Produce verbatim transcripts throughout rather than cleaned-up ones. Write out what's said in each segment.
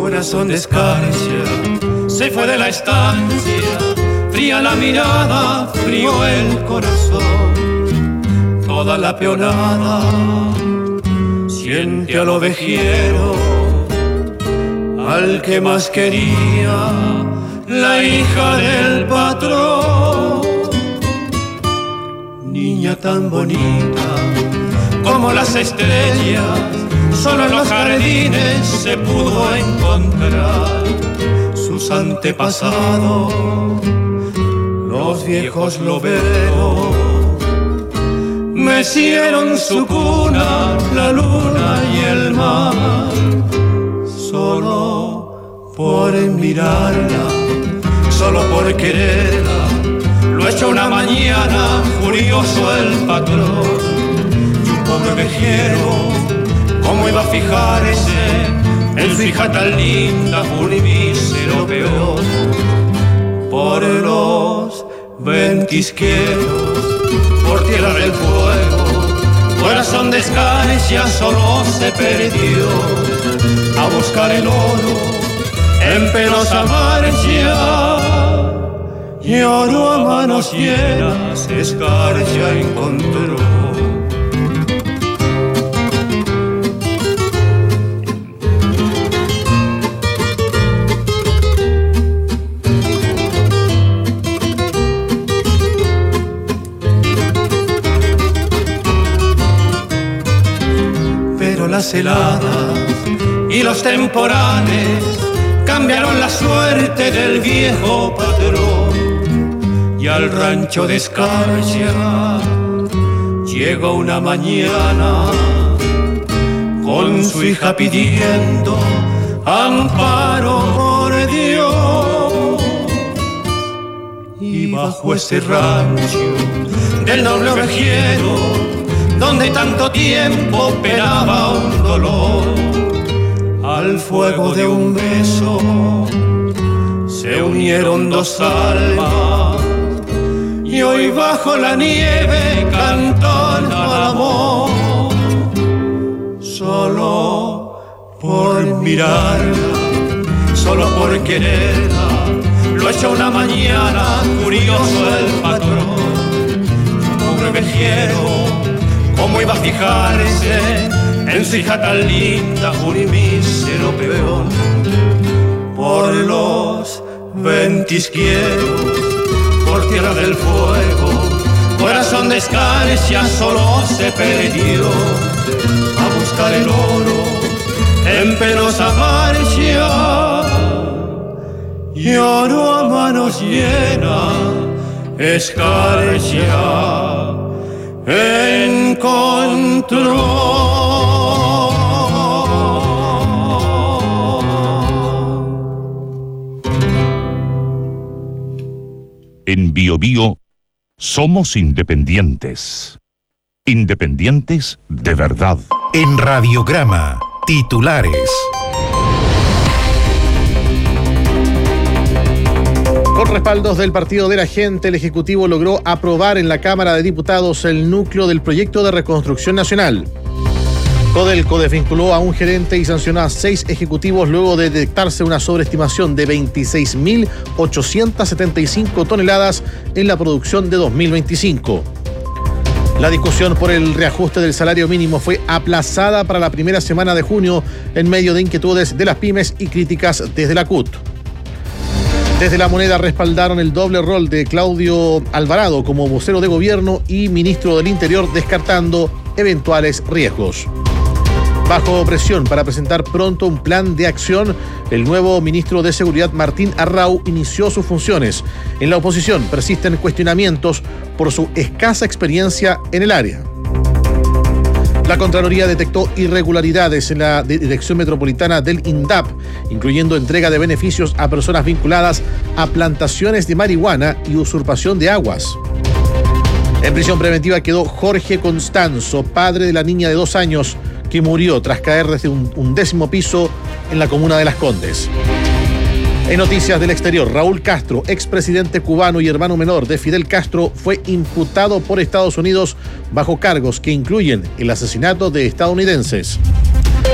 corazón de escarcha se fue de la estancia, fría la mirada, frío el corazón. Toda la peonada siente al ovejero, al que más quería, la hija del patrón. Niña tan bonita como las estrellas, solo en los jardines se pudo encontrar. Sus antepasados, los viejos loberos, mecieron su cuna, la luna y el mar. Solo por mirarla, solo por quererla, lo echó una mañana furioso el patrón. Y un pobre vejero, ¿cómo iba a fijarse en su hija tan linda, un mísero peón? Por los ventisqueros, por tierra del fuego, corazón de escarcha solo se perdió a buscar el oro en penosa marcha. Y oro a manos llenas escarcha encontró. Las heladas y los temporales cambiaron la suerte del viejo patrón. Y al rancho de escarcha llegó una mañana con su hija pidiendo amparo por Dios. Y bajo ese rancho del noble ovejero, donde tanto tiempo penaba un dolor, al fuego de un beso se unieron dos almas. Y hoy bajo la nieve cantan al amor, solo por mirarla, solo por quererla, lo echó una mañana curioso el patrón. Pobre vejero, ¿cómo iba a fijarse en su hija tan linda, un mísero peón? Por los ventisqueros, por tierra del fuego, corazón de escarcha solo se perdió a buscar el oro en penosa marcha. Y oro a manos llenas escarcha encontró. En Bio Bio somos independientes. Independientes de verdad. En Radiograma, titulares. Con respaldos del Partido de la Gente, el Ejecutivo logró aprobar en la Cámara de Diputados el núcleo del proyecto de reconstrucción nacional. Codelco desvinculó a un gerente y sancionó a seis ejecutivos luego de detectarse una sobreestimación de veintiséis mil ochocientas setenta y cinco toneladas en la producción de dos mil veinticinco. La discusión por el reajuste del salario mínimo fue aplazada para la primera semana de junio en medio de inquietudes de las pymes y críticas desde la C U T. Desde La Moneda respaldaron el doble rol de Claudio Alvarado como vocero de gobierno y ministro del Interior, descartando eventuales riesgos. Bajo presión para presentar pronto un plan de acción, el nuevo ministro de Seguridad, Martín Arrau, inició sus funciones. En la oposición persisten cuestionamientos por su escasa experiencia en el área. La Contraloría detectó irregularidades en la Dirección Metropolitana del INDAP, incluyendo entrega de beneficios a personas vinculadas a plantaciones de marihuana y usurpación de aguas. En prisión preventiva quedó Jorge Constanzo, padre de la niña de dos años, que murió tras caer desde un undécimo piso en la comuna de Las Condes. En noticias del exterior, Raúl Castro, expresidente cubano y hermano menor de Fidel Castro, fue imputado por Estados Unidos bajo cargos que incluyen el asesinato de estadounidenses.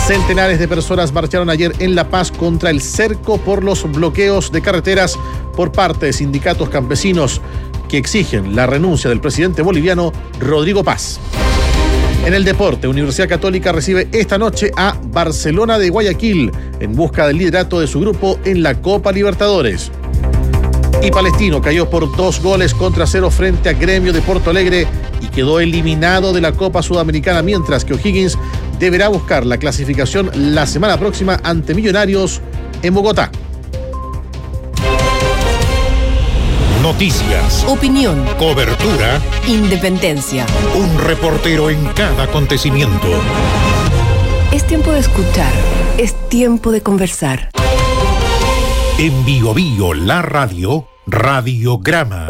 Centenares de personas marcharon ayer en La Paz contra el cerco por los bloqueos de carreteras por parte de sindicatos campesinos que exigen la renuncia del presidente boliviano Rodrigo Paz. En el deporte, Universidad Católica recibe esta noche a Barcelona de Guayaquil en busca del liderato de su grupo en la Copa Libertadores. Y Palestino cayó por dos goles contra cero frente a Gremio de Porto Alegre y quedó eliminado de la Copa Sudamericana, mientras que O'Higgins deberá buscar la clasificación la semana próxima ante Millonarios en Bogotá. Noticias, opinión, cobertura, independencia. Un reportero en cada acontecimiento. Es tiempo de escuchar, es tiempo de conversar. En Bio Bio, la radio, Radiograma.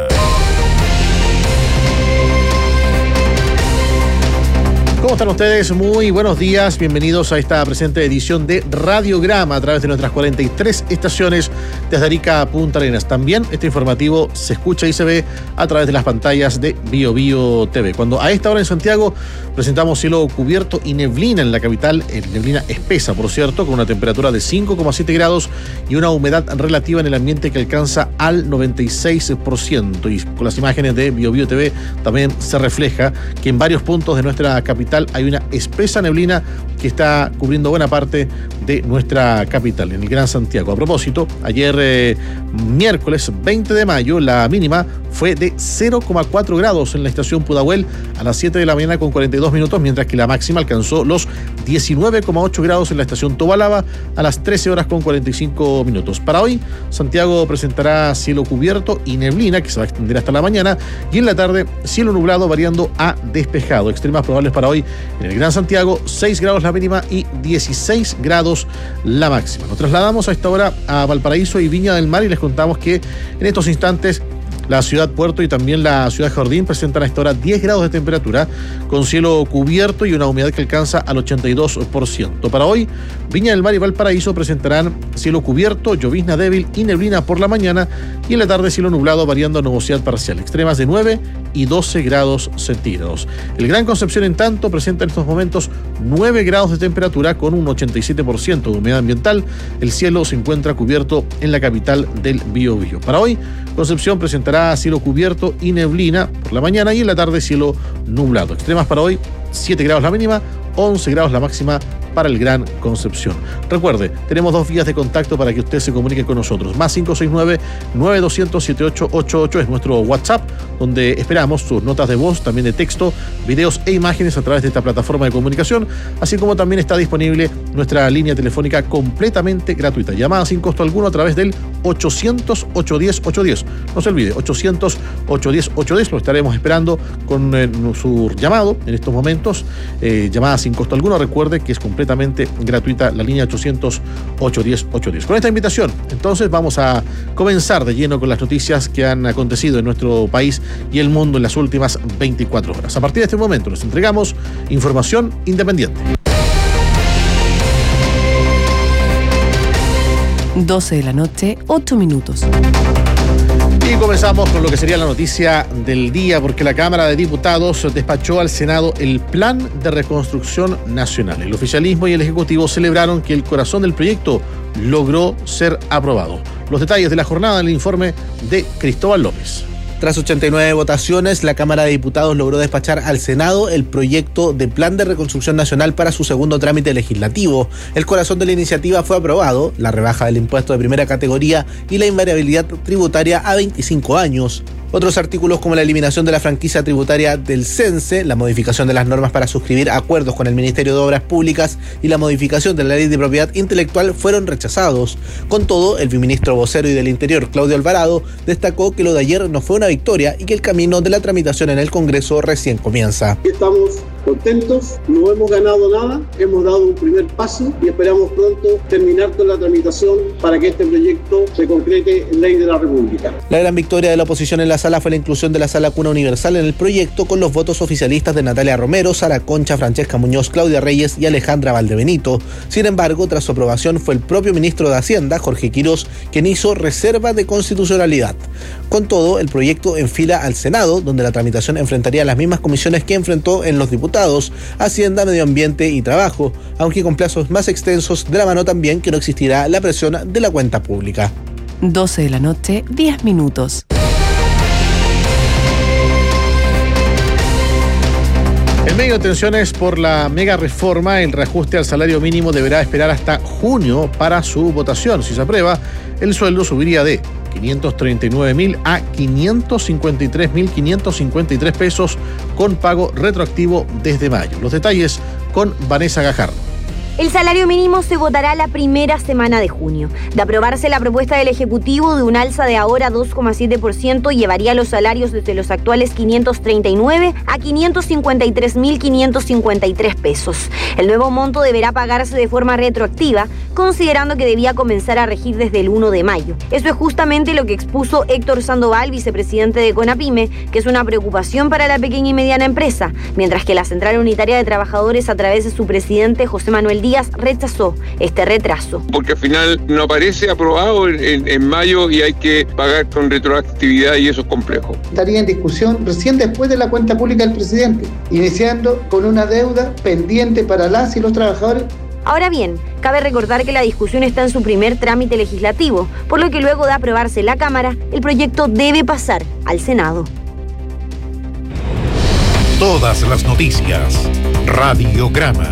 ¿Cómo están ustedes? Muy buenos días, bienvenidos a esta presente edición de Radiograma a través de nuestras cuarenta y tres estaciones desde Arica a Punta Arenas. También este informativo se escucha y se ve a través de las pantallas de Bio Bio T V. Cuando a esta hora en Santiago presentamos cielo cubierto y neblina en la capital, neblina espesa por cierto, con una temperatura de cinco coma siete grados y una humedad relativa en el ambiente que alcanza al noventa y seis por ciento. Y con las imágenes de Bio Bio T V también se refleja que en varios puntos de nuestra capital hay una espesa neblina que está cubriendo buena parte de nuestra capital, en el Gran Santiago. A propósito, ayer eh, miércoles veinte de mayo, la mínima fue de cero coma cuatro grados en la estación Pudahuel a las siete de la mañana con cuarenta y dos minutos, mientras que la máxima alcanzó los diecinueve coma ocho grados en la estación Tobalaba a las trece horas con cuarenta y cinco minutos. Para hoy, Santiago presentará cielo cubierto y neblina que se va a extender hasta la mañana, y en la tarde cielo nublado variando a despejado. Extremas probables para hoy en el Gran Santiago, seis grados la mínima y dieciséis grados la máxima. Nos trasladamos a esta hora a Valparaíso y Viña del Mar y les contamos que en estos instantes la ciudad Puerto y también la ciudad Jardín presentan a esta hora diez grados de temperatura con cielo cubierto y una humedad que alcanza al ochenta y dos por ciento. Para hoy, Viña del Mar y Valparaíso presentarán cielo cubierto, llovizna débil y neblina por la mañana, y en la tarde cielo nublado variando a nubosidad parcial, extremas de nueve y doce grados centígrados. El Gran Concepción, en tanto, presenta en estos momentos nueve grados de temperatura con un ochenta y siete por ciento de humedad ambiental. El cielo se encuentra cubierto en la capital del Biobío. Para hoy, Concepción presentará cielo cubierto y neblina por la mañana, y en la tarde cielo nublado. Extremas para hoy, siete grados la mínima, once grados la máxima para el Gran Concepción. Recuerde, tenemos dos vías de contacto para que usted se comunique con nosotros. Más cinco seis nueve, nueve dos cero cero, siete ocho ocho ocho es nuestro WhatsApp, donde esperamos sus notas de voz, también de texto, videos e imágenes a través de esta plataforma de comunicación, así como también está disponible nuestra línea telefónica completamente gratuita. Llamada sin costo alguno a través del ochocientos, ochocientos diez, ochocientos diez. No se olvide, ochocientos, ochocientos diez, ochocientos diez. Lo estaremos esperando con eh, su llamado en estos momentos. Eh, llamada sin costo alguno. Recuerde que es completamente gratuita la línea ochocientos, ochocientos diez, ochocientos diez. Con esta invitación, entonces, vamos a comenzar de lleno con las noticias que han acontecido en nuestro país y el mundo en las últimas veinticuatro horas. A partir de este momento les entregamos información independiente. doce de la noche, ocho minutos. Y comenzamos con lo que sería la noticia del día, porque la Cámara de Diputados despachó al Senado el Plan de Reconstrucción Nacional. El oficialismo y el Ejecutivo celebraron que el corazón del proyecto logró ser aprobado. Los detalles de la jornada en el informe de Cristóbal López. Tras ochenta y nueve votaciones, la Cámara de Diputados logró despachar al Senado el proyecto de Plan de Reconstrucción Nacional para su segundo trámite legislativo. El corazón de la iniciativa fue aprobado, la rebaja del impuesto de primera categoría y la invariabilidad tributaria a veinticinco años. Otros artículos, como la eliminación de la franquicia tributaria del CENSE, la modificación de las normas para suscribir acuerdos con el Ministerio de Obras Públicas y la modificación de la Ley de Propiedad Intelectual, fueron rechazados. Con todo, el viceministro vocero y del Interior, Claudio Alvarado, destacó que lo de ayer no fue una victoria y que el camino de la tramitación en el Congreso recién comienza. Estamos contentos, no hemos ganado nada, hemos dado un primer paso y esperamos pronto terminar con la tramitación para que este proyecto se concrete en ley de la República. La gran victoria de la oposición en la sala fue la inclusión de la sala cuna universal en el proyecto, con los votos oficialistas de Natalia Romero, Sara Concha, Francesca Muñoz, Claudia Reyes y Alejandra Valdebenito. Sin embargo, tras su aprobación fue el propio ministro de Hacienda, Jorge Quirós, quien hizo reserva de constitucionalidad. Con todo, el proyecto enfila al Senado, donde la tramitación enfrentaría las mismas comisiones que enfrentó en los diputados. Diputados, Hacienda, Medio Ambiente y Trabajo, aunque con plazos más extensos, de la mano también que no existirá la presión de la cuenta pública. doce de la noche, diez minutos. En medio de tensiones por la mega reforma, el reajuste al salario mínimo deberá esperar hasta junio para su votación. Si se aprueba, el sueldo subiría de quinientos treinta y nueve mil a quinientos cincuenta y tres mil quinientos cincuenta y tres pesos con pago retroactivo desde mayo. Los detalles con Vanessa Gajardo. El salario mínimo se votará la primera semana de junio. De aprobarse la propuesta del Ejecutivo de un alza de ahora dos coma siete por ciento, llevaría los salarios desde los actuales quinientos treinta y nueve a quinientos cincuenta y tres mil quinientos cincuenta y tres pesos. El nuevo monto deberá pagarse de forma retroactiva, considerando que debía comenzar a regir desde el primero de mayo. Eso es justamente lo que expuso Héctor Sandoval, vicepresidente de CONAPYME, que es una preocupación para la pequeña y mediana empresa, mientras que la Central Unitaria de Trabajadores, a través de su presidente José Manuel Díaz, rechazó este retraso. Porque al final no aparece aprobado en, en, en mayo y hay que pagar con retroactividad y eso es complejo. Estaría en discusión recién después de la cuenta pública del presidente, iniciando con una deuda pendiente para las y los trabajadores. Ahora bien, cabe recordar que la discusión está en su primer trámite legislativo, por lo que luego de aprobarse en la Cámara, el proyecto debe pasar al Senado. Todas las noticias. Radiograma.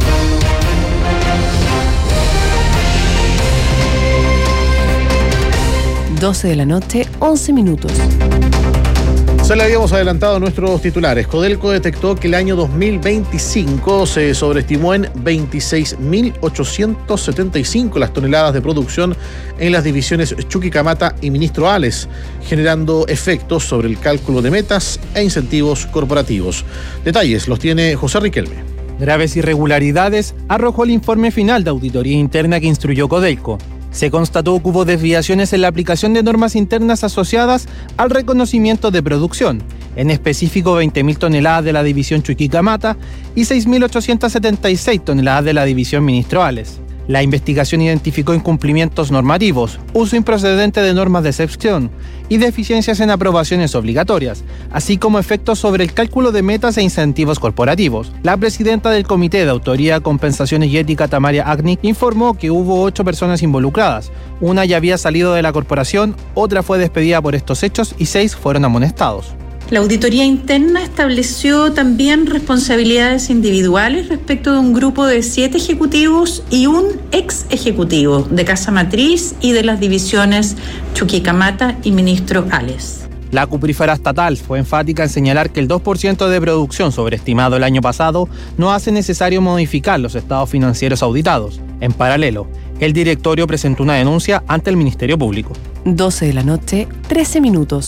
doce de la noche, once minutos. Se le habíamos adelantado nuestros titulares. Codelco detectó que el año dos mil veinticinco se sobreestimó en veintiséis mil ochocientos setenta y cinco las toneladas de producción en las divisiones Chuquicamata y Ministro Hales, generando efectos sobre el cálculo de metas e incentivos corporativos. Detalles los tiene José Riquelme. Graves irregularidades arrojó el informe final de auditoría interna que instruyó Codelco. Se constató que hubo desviaciones en la aplicación de normas internas asociadas al reconocimiento de producción, en específico veinte mil toneladas de la división Chuquicamata y seis mil ochocientos setenta y seis toneladas de la división Ministro Hales. La investigación identificó incumplimientos normativos, uso improcedente de normas de excepción y deficiencias en aprobaciones obligatorias, así como efectos sobre el cálculo de metas e incentivos corporativos. La presidenta del Comité de Autoría, Compensaciones y Ética, Tamaria Agnic, informó que hubo ocho personas involucradas. Una ya había salido de la corporación, otra fue despedida por estos hechos y seis fueron amonestados. La auditoría interna estableció también responsabilidades individuales respecto de un grupo de siete ejecutivos y un ex ejecutivo de Casa Matriz y de las divisiones Chuquicamata y Ministro Hales. La cuprífera estatal fue enfática en señalar que el dos por ciento de producción sobreestimado el año pasado no hace necesario modificar los estados financieros auditados. En paralelo, el directorio presentó una denuncia ante el Ministerio Público. doce de la noche, trece minutos.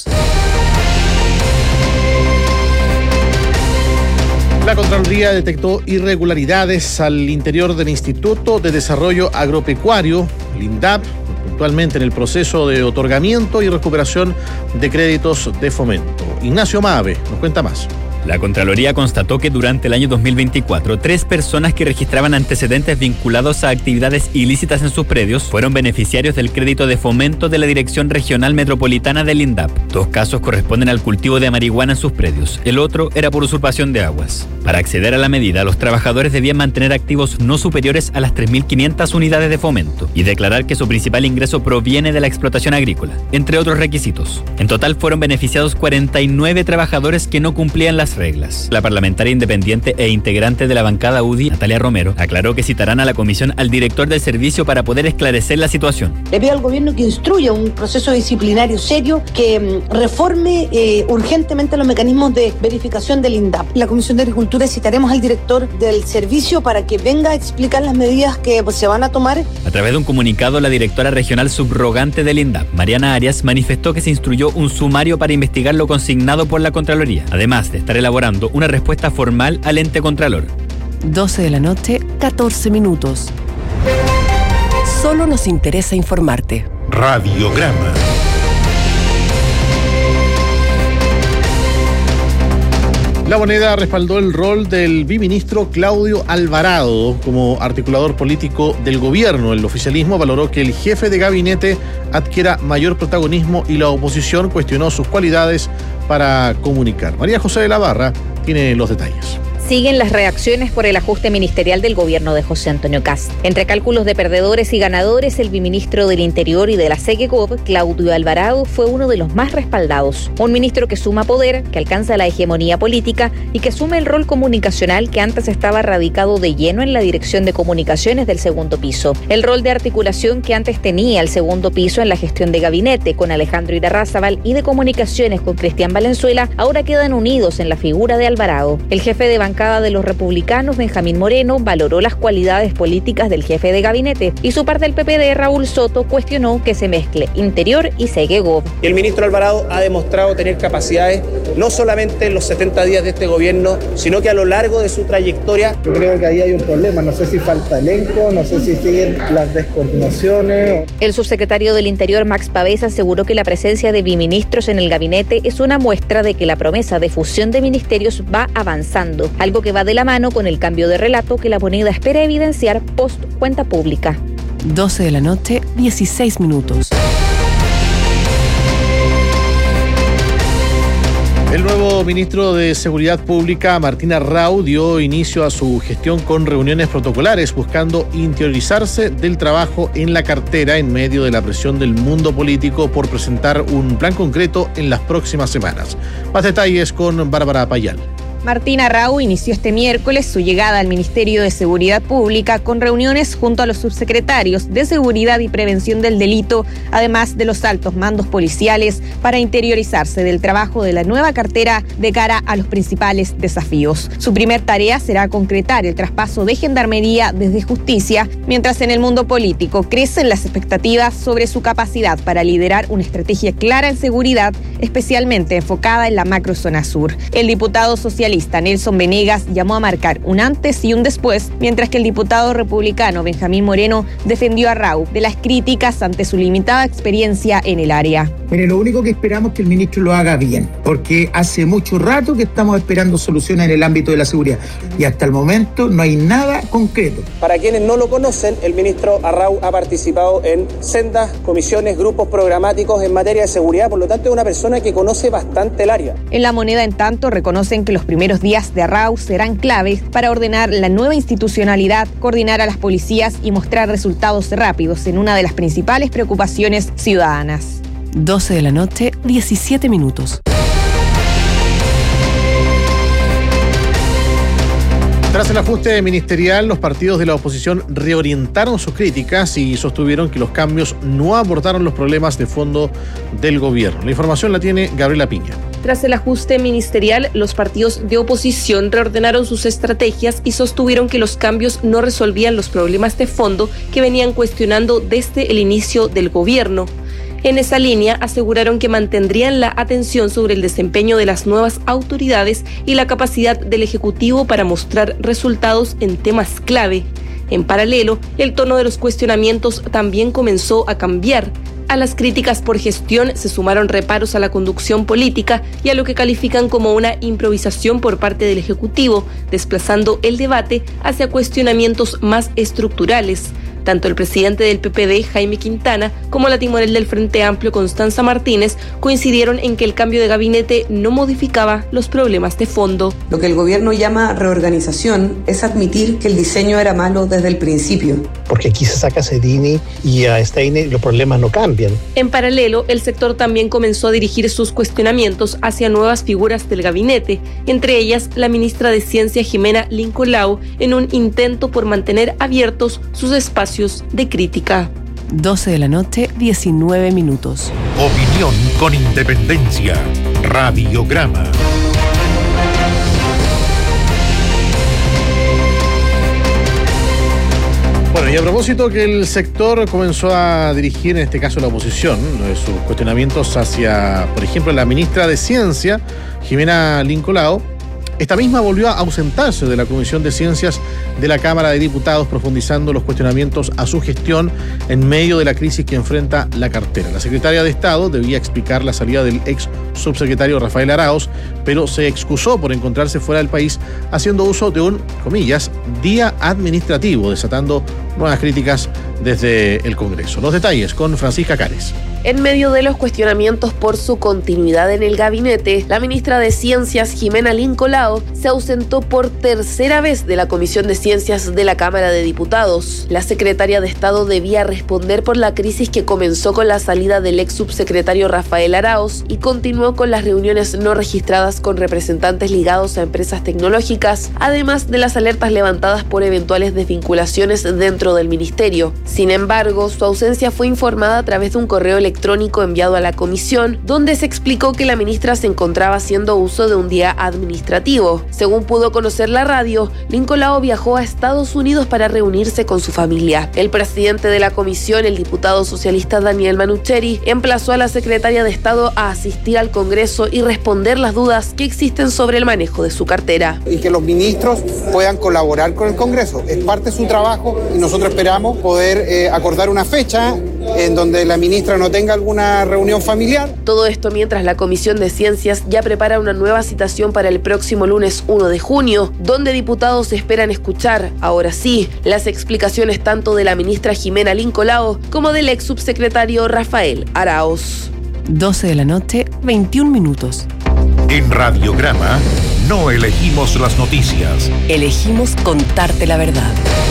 La Contraloría detectó irregularidades al interior del Instituto de Desarrollo Agropecuario, el INDAP, puntualmente en el proceso de otorgamiento y recuperación de créditos de fomento. Ignacio Mabe nos cuenta más. La Contraloría constató que durante el año dos mil veinticuatro, tres personas que registraban antecedentes vinculados a actividades ilícitas en sus predios fueron beneficiarios del crédito de fomento de la Dirección Regional Metropolitana del INDAP. Dos casos corresponden al cultivo de marihuana en sus predios. El otro era por usurpación de aguas. Para acceder a la medida, los trabajadores debían mantener activos no superiores a las tres mil quinientas unidades de fomento y declarar que su principal ingreso proviene de la explotación agrícola, entre otros requisitos. En total fueron beneficiados cuarenta y nueve trabajadores que no cumplían las reglas. La parlamentaria independiente e integrante de la bancada U D I, Natalia Romero, aclaró que citarán a la comisión al director del servicio para poder esclarecer la situación. Le pido al gobierno que instruya un proceso disciplinario serio, que mm, reforme eh, urgentemente los mecanismos de verificación del INDAP. La Comisión de Agricultura citaremos al director del servicio para que venga a explicar las medidas que pues, se van a tomar. A través de un comunicado, la directora regional subrogante del INDAP, Mariana Arias, manifestó que se instruyó un sumario para investigar lo consignado por la Contraloría, además de estar elaborando una respuesta formal al ente contralor. doce de la noche, catorce minutos. Solo nos interesa informarte. Radiograma. La Moneda respaldó el rol del biministro Claudio Alvarado como articulador político del gobierno. El oficialismo valoró que el jefe de gabinete adquiera mayor protagonismo y la oposición cuestionó sus cualidades para comunicar. María José de la Barra tiene los detalles. Siguen las reacciones por el ajuste ministerial del gobierno de José Antonio Kast. Entre cálculos de perdedores y ganadores, el biministro del Interior y de la Segegov, Claudio Alvarado, fue uno de los más respaldados. Un ministro que suma poder, que alcanza la hegemonía política y que asume el rol comunicacional que antes estaba radicado de lleno en la dirección de comunicaciones del segundo piso. El rol de articulación que antes tenía el segundo piso en la gestión de gabinete con Alejandro Irarrázaval y de comunicaciones con Cristian Valenzuela ahora quedan unidos en la figura de Alvarado. El jefe de bancada de los republicanos, Benjamín Moreno, valoró las cualidades políticas del jefe de gabinete y su par del P P D, Raúl Soto, cuestionó que se mezcle Interior y Segegov. El ministro Alvarado ha demostrado tener capacidades no solamente en los setenta días de este gobierno, sino que a lo largo de su trayectoria. Yo creo que ahí hay un problema, no sé si falta elenco, no sé si siguen las descoordinaciones. El subsecretario del Interior, Max Pavés, aseguró que la presencia de biministros en el gabinete es una muestra de que la promesa de fusión de ministerios va avanzando, algo que va de la mano con el cambio de relato que la moneda espera evidenciar post cuenta pública. doce de la noche, dieciséis minutos. El nuevo ministro de Seguridad Pública, Martín Arrau, dio inicio a su gestión con reuniones protocolares buscando interiorizarse del trabajo en la cartera en medio de la presión del mundo político por presentar un plan concreto en las próximas semanas. Más detalles con Bárbara Payal. Martín Arrau inició este miércoles su llegada al Ministerio de Seguridad Pública con reuniones junto a los subsecretarios de Seguridad y Prevención del Delito, además de los altos mandos policiales, para interiorizarse del trabajo de la nueva cartera de cara a los principales desafíos. Su primer tarea será concretar el traspaso de Gendarmería desde Justicia, mientras en el mundo político crecen las expectativas sobre su capacidad para liderar una estrategia clara en seguridad, especialmente enfocada en la macrozona sur. El diputado socialista Nelson Venegas llamó a marcar un antes y un después, mientras que el diputado republicano Benjamín Moreno defendió a Arrau de las críticas ante su limitada experiencia en el área. Mire, lo único que esperamos es que el ministro lo haga bien, porque hace mucho rato que estamos esperando soluciones en el ámbito de la seguridad y hasta el momento no hay nada concreto. Para quienes no lo conocen, el ministro Arrau ha participado en sendas comisiones, grupos programáticos en materia de seguridad, por lo tanto es una persona que conoce bastante el área. En La Moneda, en tanto, reconocen que los primeros días de Arrau serán claves para ordenar la nueva institucionalidad, coordinar a las policías y mostrar resultados rápidos en una de las principales preocupaciones ciudadanas. doce de la noche, diecisiete minutos. Tras el ajuste ministerial, los partidos de la oposición reorientaron sus críticas y sostuvieron que los cambios no abordaron los problemas de fondo del gobierno. La información la tiene Gabriela Piña. Tras el ajuste ministerial, los partidos de oposición reordenaron sus estrategias y sostuvieron que los cambios no resolvían los problemas de fondo que venían cuestionando desde el inicio del gobierno. En esa línea, aseguraron que mantendrían la atención sobre el desempeño de las nuevas autoridades y la capacidad del Ejecutivo para mostrar resultados en temas clave. En paralelo, el tono de los cuestionamientos también comenzó a cambiar. A las críticas por gestión se sumaron reparos a la conducción política y a lo que califican como una improvisación por parte del Ejecutivo, desplazando el debate hacia cuestionamientos más estructurales. Tanto el presidente del P P D, Jaime Quintana, como la timonel del Frente Amplio, Constanza Martínez, coincidieron en que el cambio de gabinete no modificaba los problemas de fondo. Lo que el gobierno llama reorganización es admitir que el diseño era malo desde el principio. Porque aquí se saca Cedini y a Steiner y los problemas no cambian. En paralelo, el sector también comenzó a dirigir sus cuestionamientos hacia nuevas figuras del gabinete, entre ellas la ministra de Ciencia, Jimena Lincolao, en un intento por mantener abiertos sus espacios de crítica. doce de la noche, diecinueve minutos. Opinión con independencia. Radiograma. Bueno, y a propósito que el sector comenzó a dirigir, en este caso la oposición, sus cuestionamientos hacia, por ejemplo, la ministra de Ciencia, Jimena Lincolao, esta misma volvió a ausentarse de la Comisión de Ciencias de la Cámara de Diputados, profundizando los cuestionamientos a su gestión en medio de la crisis que enfrenta la cartera. La secretaria de Estado debía explicar la salida del ex subsecretario Rafael Arauz, pero se excusó por encontrarse fuera del país, haciendo uso de un, comillas, día administrativo, desatando nuevas críticas desde el Congreso. Los detalles con Francisca Cares. En medio de los cuestionamientos por su continuidad en el gabinete, la ministra de Ciencias, Jimena Lincolao, se ausentó por tercera vez de la Comisión de Ciencias de la Cámara de Diputados. La secretaria de Estado debía responder por la crisis que comenzó con la salida del ex subsecretario Rafael Arauz y continuó con las reuniones no registradas con representantes ligados a empresas tecnológicas, además de las alertas levantadas por eventuales desvinculaciones dentro del ministerio. Sin embargo, su ausencia fue informada a través de un correo electrónico enviado a la comisión, donde se explicó que la ministra se encontraba haciendo uso de un día administrativo. Según pudo conocer la radio, Lincolao viajó a Estados Unidos para reunirse con su familia. El presidente de la comisión, el diputado socialista Daniel Manucheri, emplazó a la secretaria de Estado a asistir al Congreso y responder las dudas que existen sobre el manejo de su cartera. Y que los ministros puedan colaborar con el Congreso. Es parte de su trabajo y nosotros esperamos poder eh, acordar una fecha en donde la ministra no tenga alguna reunión familiar. Todo esto mientras la Comisión de Ciencias ya prepara una nueva citación para el próximo lunes uno de junio, donde diputados esperan escuchar, ahora sí, las explicaciones tanto de la ministra Jimena Lincolao como del ex subsecretario Rafael Arauz. doce de la noche, veintiún minutos. En Radiograma no elegimos las noticias. Elegimos contarte la verdad.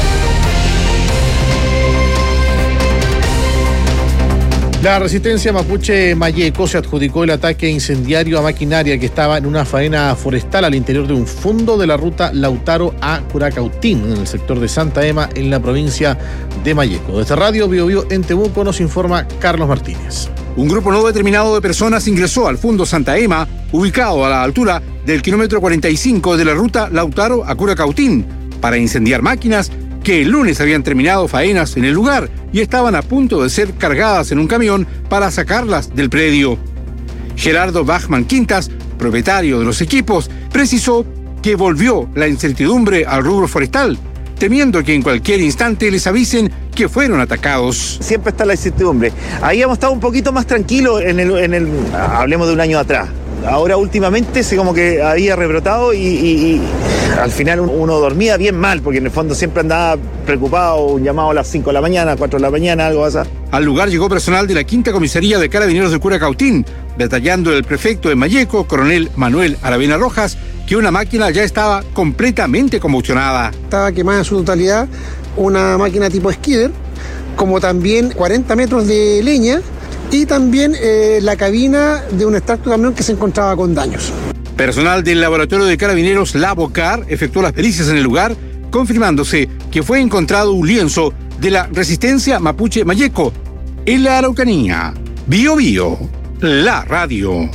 La resistencia mapuche Mayeco se adjudicó el ataque incendiario a maquinaria que estaba en una faena forestal al interior de un fundo de la ruta Lautaro a Curacautín, en el sector de Santa Ema, en la provincia de Mayeco. Desde Radio Bio Bio en Temuco nos informa Carlos Martínez. Un grupo no determinado de personas ingresó al fundo Santa Ema, ubicado a la altura del kilómetro cuarenta y cinco de la ruta Lautaro a Curacautín, para incendiar máquinas que el lunes habían terminado faenas en el lugar y estaban a punto de ser cargadas en un camión para sacarlas del predio. Gerardo Bachman Quintas, propietario de los equipos, precisó que volvió la incertidumbre al rubro forestal, temiendo que en cualquier instante les avisen que fueron atacados. Siempre está la incertidumbre. Ahí hemos estado un poquito más tranquilos en el, en el, hablemos de un año atrás. Ahora últimamente se como que había rebrotado y, y, y al final uno dormía bien mal, porque en el fondo siempre andaba preocupado, un llamado a las cinco de la mañana, cuatro de la mañana, algo así. Al lugar llegó personal de la quinta comisaría de Carabineros de Curacautín, detallando el prefecto de Mayeco, coronel Manuel Aravena Rojas, que una máquina ya estaba completamente combustionada. Estaba quemada en su totalidad una máquina tipo skidder, como también cuarenta metros de leña, y también eh, la cabina de un extracto camión que se encontraba con daños. Personal del laboratorio de Carabineros Lavocar efectuó las pericias en el lugar, confirmándose que fue encontrado un lienzo de la resistencia mapuche Mayeco en la Araucanía. Bio Bio, la radio.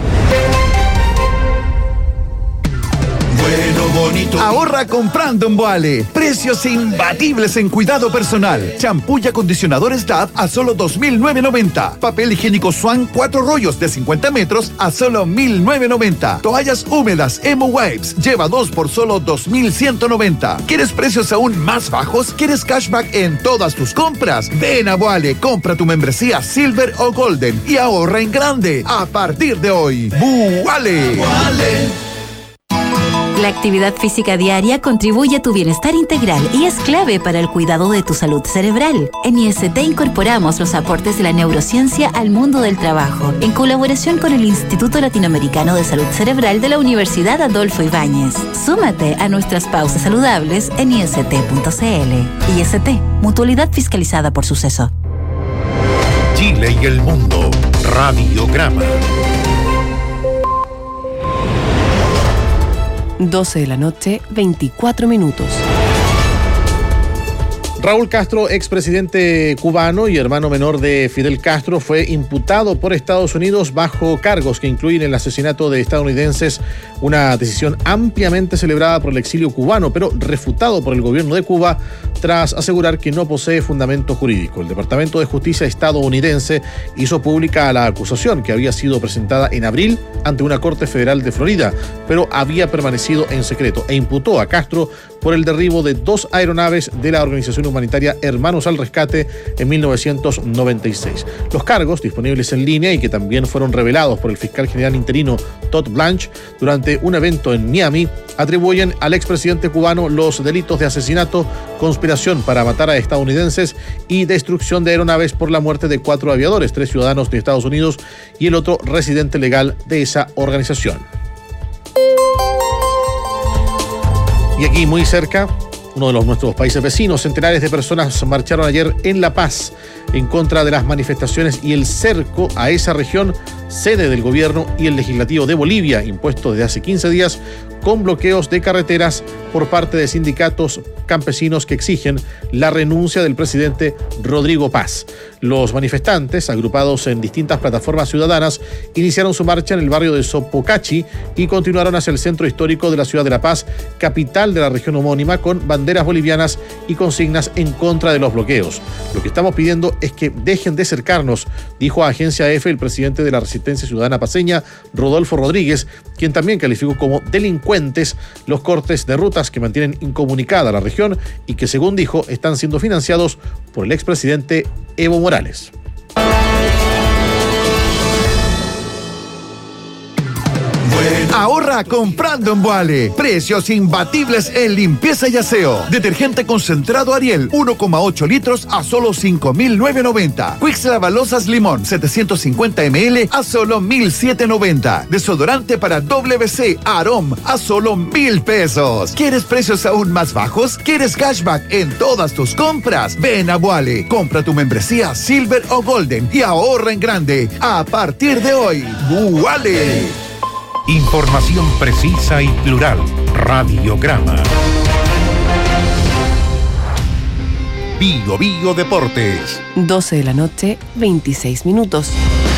Bueno, bonito. Ahorra comprando en Boale. Precios imbatibles en cuidado personal. Champú y acondicionadores D A V a solo dos mil novecientos noventa. Papel higiénico Swan cuatro rollos de cincuenta metros a solo mil novecientos noventa. Toallas húmedas Emo Wipes lleva dos por solo dos mil ciento noventa. ¿Quieres precios aún más bajos? ¿Quieres cashback en todas tus compras? Ven a Boale, compra tu membresía Silver o Golden y ahorra en grande a partir de hoy. Boale. Boale. La actividad física diaria contribuye a tu bienestar integral y es clave para el cuidado de tu salud cerebral. En I S T incorporamos los aportes de la neurociencia al mundo del trabajo, en colaboración con el Instituto Latinoamericano de Salud Cerebral de la Universidad Adolfo Ibáñez. Súmate a nuestras pausas saludables en I S T punto C L. I S T, mutualidad fiscalizada por Suceso. Chile y el mundo. Radiograma. doce de la noche, veinticuatro minutos. Raúl Castro, expresidente cubano y hermano menor de Fidel Castro, fue imputado por Estados Unidos bajo cargos que incluyen el asesinato de estadounidenses, una decisión ampliamente celebrada por el exilio cubano, pero refutado por el gobierno de Cuba tras asegurar que no posee fundamento jurídico. El Departamento de Justicia estadounidense hizo pública la acusación, que había sido presentada en abril ante una corte federal de Florida, pero había permanecido en secreto, e imputó a Castro por el derribo de dos aeronaves de la Organización Humanitaria Hermanos al Rescate en mil novecientos noventa y seis. Los cargos disponibles en línea y que también fueron revelados por el fiscal general interino Todd Blanche durante un evento en Miami atribuyen al expresidente cubano los delitos de asesinato, conspiración para matar a estadounidenses y destrucción de aeronaves por la muerte de cuatro aviadores, tres ciudadanos de Estados Unidos y el otro residente legal de esa organización. Y aquí muy cerca, uno de los nuestros países vecinos, centenares de personas marcharon ayer en La Paz en contra de las manifestaciones y el cerco a esa región, sede del gobierno y el legislativo de Bolivia, impuesto desde hace quince días, con bloqueos de carreteras por parte de sindicatos campesinos que exigen la renuncia del presidente Rodrigo Paz. Los manifestantes, agrupados en distintas plataformas ciudadanas, iniciaron su marcha en el barrio de Sopocachi y continuaron hacia el centro histórico de la ciudad de La Paz, capital de la región homónima, con banderas bolivianas y consignas en contra de los bloqueos. Lo que estamos pidiendo es que dejen de cercarnos, dijo a Agencia F el presidente de la Resistencia Ciudadana Paceña, Rodolfo Rodríguez, quien también calificó como delincuentes los cortes de rutas que mantienen incomunicada la región y que, según dijo, están siendo financiados por el expresidente Evo Morales. Ahorra comprando en Boale. Precios imbatibles en limpieza y aseo. Detergente concentrado Ariel, uno coma ocho litros a solo cinco mil novecientos noventa. Quicks Lavalosas Limón, setecientos cincuenta mililitros a solo mil setecientos noventa. Desodorante para W C Arom a solo mil pesos. ¿Quieres precios aún más bajos? ¿Quieres cashback en todas tus compras? Ven a Boale. Compra tu membresía Silver o Golden y ahorra en grande. A partir de hoy, Boale. Información precisa y plural. Radiograma. Bio Bio Deportes. doce de la noche, veintiséis minutos.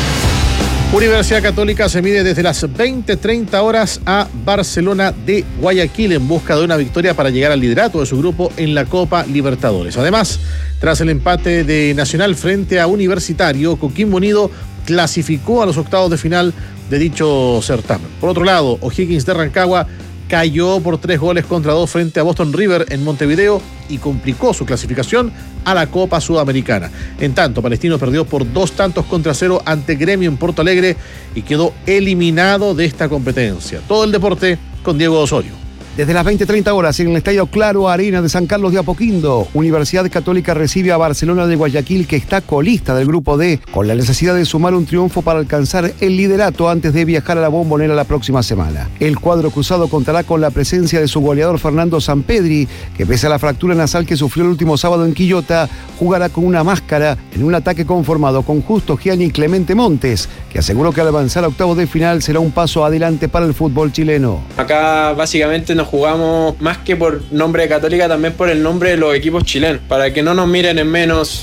Universidad Católica se mide desde las veinte treinta horas a Barcelona de Guayaquil en busca de una victoria para llegar al liderato de su grupo en la Copa Libertadores. Además, tras el empate de Nacional frente a Universitario, Coquimbo Unido clasificó a los octavos de final de dicho certamen. Por otro lado, O'Higgins de Rancagua cayó por tres goles contra dos frente a Boston River en Montevideo y complicó su clasificación a la Copa Sudamericana. En tanto, Palestino perdió por dos tantos contra cero ante Gremio en Porto Alegre y quedó eliminado de esta competencia. Todo el deporte con Diego Osorio. Desde las veinte treinta horas en el Estadio Claro Arena de San Carlos de Apoquindo, Universidad Católica recibe a Barcelona de Guayaquil, que está colista del grupo D, con la necesidad de sumar un triunfo para alcanzar el liderato antes de viajar a la Bombonera la próxima semana. El cuadro cruzado contará con la presencia de su goleador Fernando Sampedri, que pese a la fractura nasal que sufrió el último sábado en Quillota, jugará con una máscara en un ataque conformado con Justo Gianni y Clemente Montes, que aseguró que al avanzar a octavos de final será un paso adelante para el fútbol chileno. Acá básicamente nos jugamos más que por nombre de Católica, también por el nombre de los equipos chilenos, para que no nos miren en menos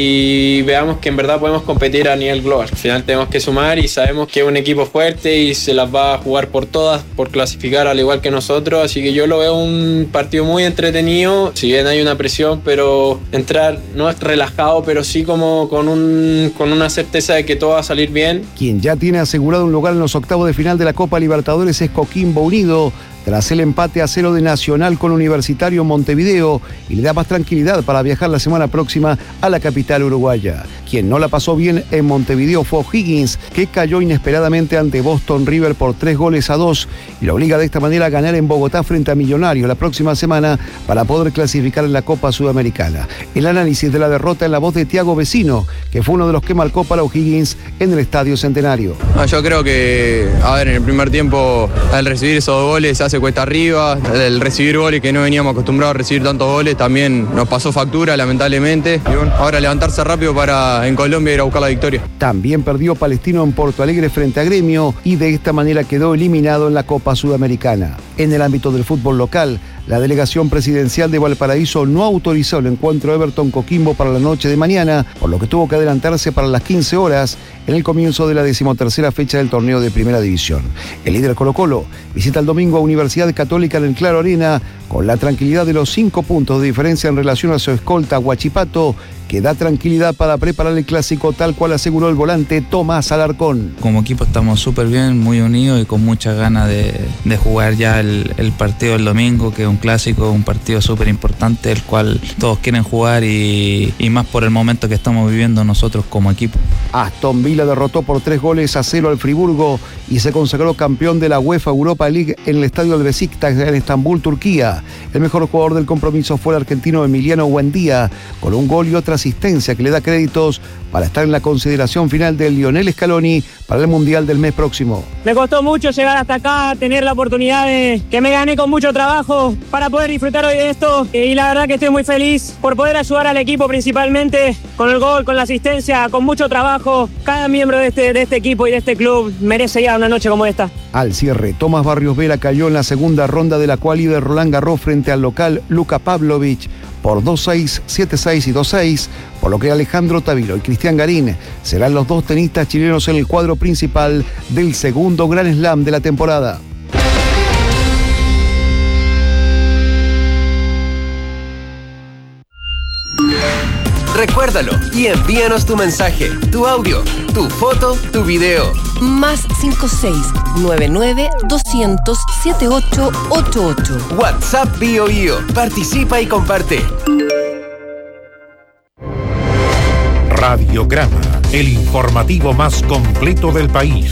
y veamos que en verdad podemos competir a nivel global. Al final tenemos que sumar y sabemos que es un equipo fuerte y se las va a jugar por todas, por clasificar al igual que nosotros, así que yo lo veo un partido muy entretenido, si bien hay una presión, pero entrar no es relajado, pero sí como con, un, con una certeza de que todo va a salir bien. Quien ya tiene asegurado un lugar en los octavos de final de la Copa Libertadores es Coquimbo Unido, tras el empate a cero de Nacional con Universitario Montevideo, y le da más tranquilidad para viajar la semana próxima a la capital uruguaya. Quien no la pasó bien en Montevideo fue O'Higgins, que cayó inesperadamente ante Boston River por tres goles a dos y lo obliga de esta manera a ganar en Bogotá frente a Millonarios la próxima semana para poder clasificar en la Copa Sudamericana. El análisis de la derrota en la voz de Thiago Vecino, que fue uno de los que marcó para O'Higgins en el Estadio Centenario. No, yo creo que, a ver, en el primer tiempo, al recibir esos dos goles se hace cuesta arriba, el recibir goles que no veníamos acostumbrados a recibir tantos goles también nos pasó factura lamentablemente, y bueno, ahora levantarse rápido para en Colombia ir a buscar la victoria. También perdió Palestino en Porto Alegre frente a Gremio y de esta manera quedó eliminado en la Copa Sudamericana. En el ámbito del fútbol local, la delegación presidencial de Valparaíso no autorizó el encuentro Everton-Coquimbo para la noche de mañana, por lo que tuvo que adelantarse para las quince horas en el comienzo de la decimotercera fecha del torneo de Primera División. El líder Colo-Colo visita el domingo a Universidad Católica en el Claro Arena con la tranquilidad de los cinco puntos de diferencia en relación a su escolta Huachipato, que da tranquilidad para preparar el clásico, tal cual aseguró el volante Tomás Alarcón. Como equipo estamos súper bien, muy unidos y con muchas ganas de, de jugar ya el, el partido del domingo, que es un clásico, un partido súper importante, el cual todos quieren jugar y, y más por el momento que estamos viviendo nosotros como equipo. Aston Villa derrotó por tres goles a cero al Friburgo y se consagró campeón de la UEFA Europa League en el estadio del Besiktas en Estambul, Turquía. El mejor jugador del compromiso fue el argentino Emiliano Buendía, con un gol y otra asistencia que le da créditos para estar en la consideración final de Lionel Scaloni para el Mundial del mes próximo. Me costó mucho llegar hasta acá, tener la oportunidad de que me gané con mucho trabajo para poder disfrutar hoy de esto, y la verdad que estoy muy feliz por poder ayudar al equipo, principalmente con el gol, con la asistencia, con mucho trabajo. Cada miembro de este, de este equipo y de este club merece ya una noche como esta. Al cierre, Tomás Barrios Vera cayó en la segunda ronda de la quali de Roland Garros frente al local Luka Pavlovich por dos seis, siete seis y dos seis, por lo que Alejandro Tavilo y Cristian Garín serán los dos tenistas chilenos en el cuadro principal del segundo Grand Slam de la temporada. Recuérdalo y envíanos tu mensaje, tu audio, tu foto, tu video. Más cinco seis nueve nueve doscientos setenta y ocho ochenta y ocho. WhatsApp Bio Bio. Participa y comparte. Radiograma, el informativo más completo del país.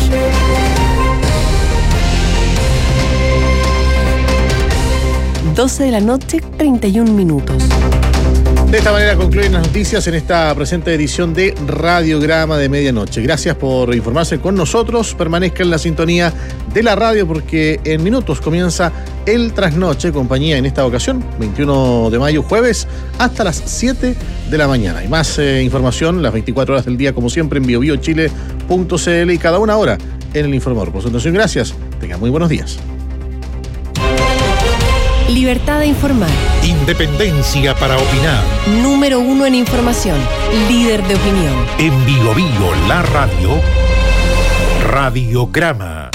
doce de la noche, treinta y un minutos. De esta manera concluyen las noticias en esta presente edición de Radiograma de Medianoche. Gracias por informarse con nosotros. Permanezca en la sintonía de la radio porque en minutos comienza el Trasnoche, compañía en esta ocasión, veintiuno de mayo, jueves, hasta las siete de la mañana. Y más eh, información las veinticuatro horas del día, como siempre, en bio bio chile punto c l y cada una hora en el Informador. Por su atención, gracias. Tengan muy buenos días. Libertad de informar. Independencia para opinar. Número uno en información. Líder de opinión. En Bio Bio, la radio. Radiograma.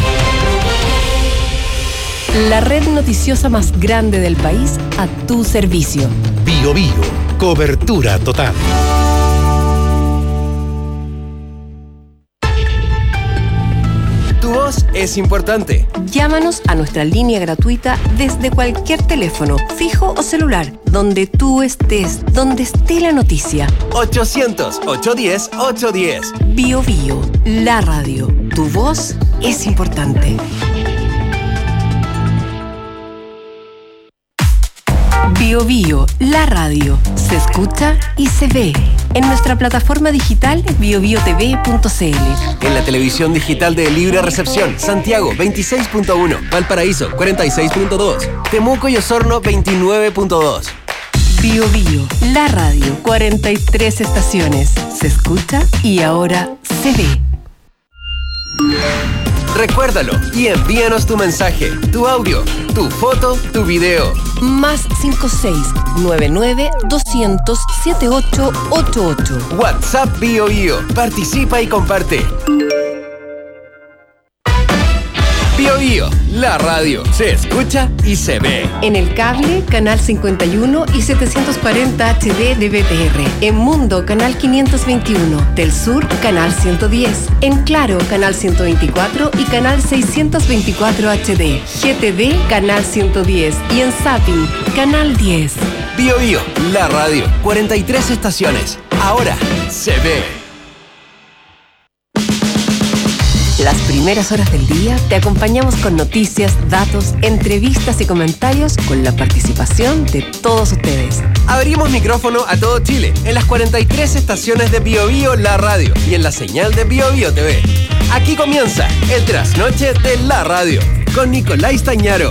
La red noticiosa más grande del país a tu servicio. Bio Bio, cobertura total. Tu voz es importante. Llámanos a nuestra línea gratuita desde cualquier teléfono, fijo o celular, donde tú estés, donde esté la noticia. ochocientos, ochocientos diez, ochocientos diez. Bio Bio, la radio. Tu voz es importante. Bio Bio, la radio. Se escucha y se ve. En nuestra plataforma digital bio bio t v punto c l. En la televisión digital de Libre Recepción, Santiago veintiséis punto uno, Valparaíso cuarenta y seis punto dos, Temuco y Osorno veintinueve punto dos. Bio Bio, la radio. cuarenta y tres estaciones. Se escucha y ahora se ve. Recuérdalo y envíanos tu mensaje, tu audio, tu foto, tu video. Más cinco seis nueve nueve doscientos setenta y ocho ochenta y ocho. WhatsApp Bio Bio. Participa y comparte. Bio Bio, la radio. Se escucha y se ve. En el cable, canal cincuenta y uno y setecientos cuarenta H D de B T R. En Mundo, canal quinientos veintiuno. Del Sur, canal ciento diez. En Claro, canal ciento veinticuatro y canal seiscientos veinticuatro H D. G T V, canal ciento diez. Y en Zapping, canal diez. Bio Bio, la radio. cuarenta y tres estaciones. Ahora se ve. Las primeras horas del día te acompañamos con noticias, datos, entrevistas y comentarios con la participación de todos ustedes. Abrimos micrófono a todo Chile en las cuarenta y tres estaciones de Bio Bio, la radio y en la señal de Bio Bio T V. Aquí comienza el Trasnoche de la radio con Nicolás Tañaro.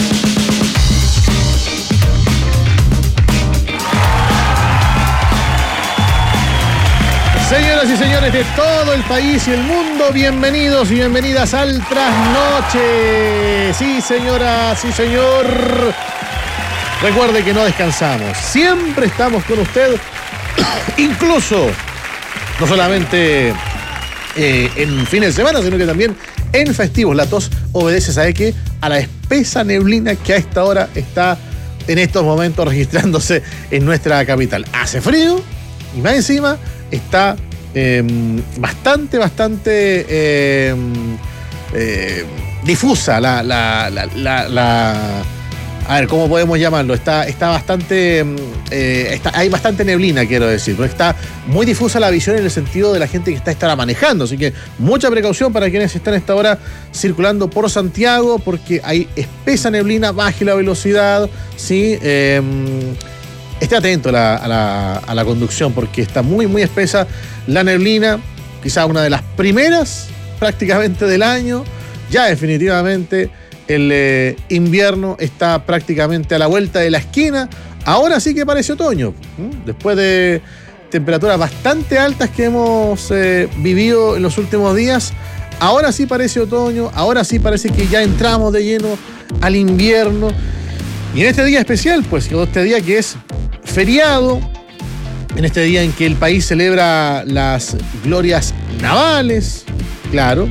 Señoras y señores de todo el país y el mundo, bienvenidos y bienvenidas al Trasnoche. Sí, señora, sí, señor. Recuerde que no descansamos. Siempre estamos con usted, incluso, no solamente eh, en fines de semana, sino que también en festivos. La tos obedece, ¿sabe qué? A la espesa neblina que a esta hora está en estos momentos registrándose en nuestra capital. Hace frío, Y más encima está eh, bastante, bastante eh, eh, difusa la, la, la, la, la a ver, ¿cómo podemos llamarlo? Está, está bastante. Eh, está, hay bastante neblina, quiero decir. ¿No? Está muy difusa la visión en el sentido de la gente que está estará manejando. Así que mucha precaución para quienes están a esta hora circulando por Santiago, porque hay espesa neblina, baje la velocidad. ¿Sí? Eh, esté atento a la, a, la, a la conducción, porque está muy, muy espesa la neblina. Quizá una de las primeras prácticamente del año. Ya definitivamente. El eh, invierno está prácticamente a la vuelta de la esquina. Ahora sí que parece otoño. ¿Mm? Después de temperaturas bastante altas que hemos eh, vivido en los últimos días, ahora sí parece otoño. Ahora sí parece que ya entramos de lleno al invierno. Y en este día especial, pues, este día que es feriado, en este día en que el país celebra las glorias navales, claro,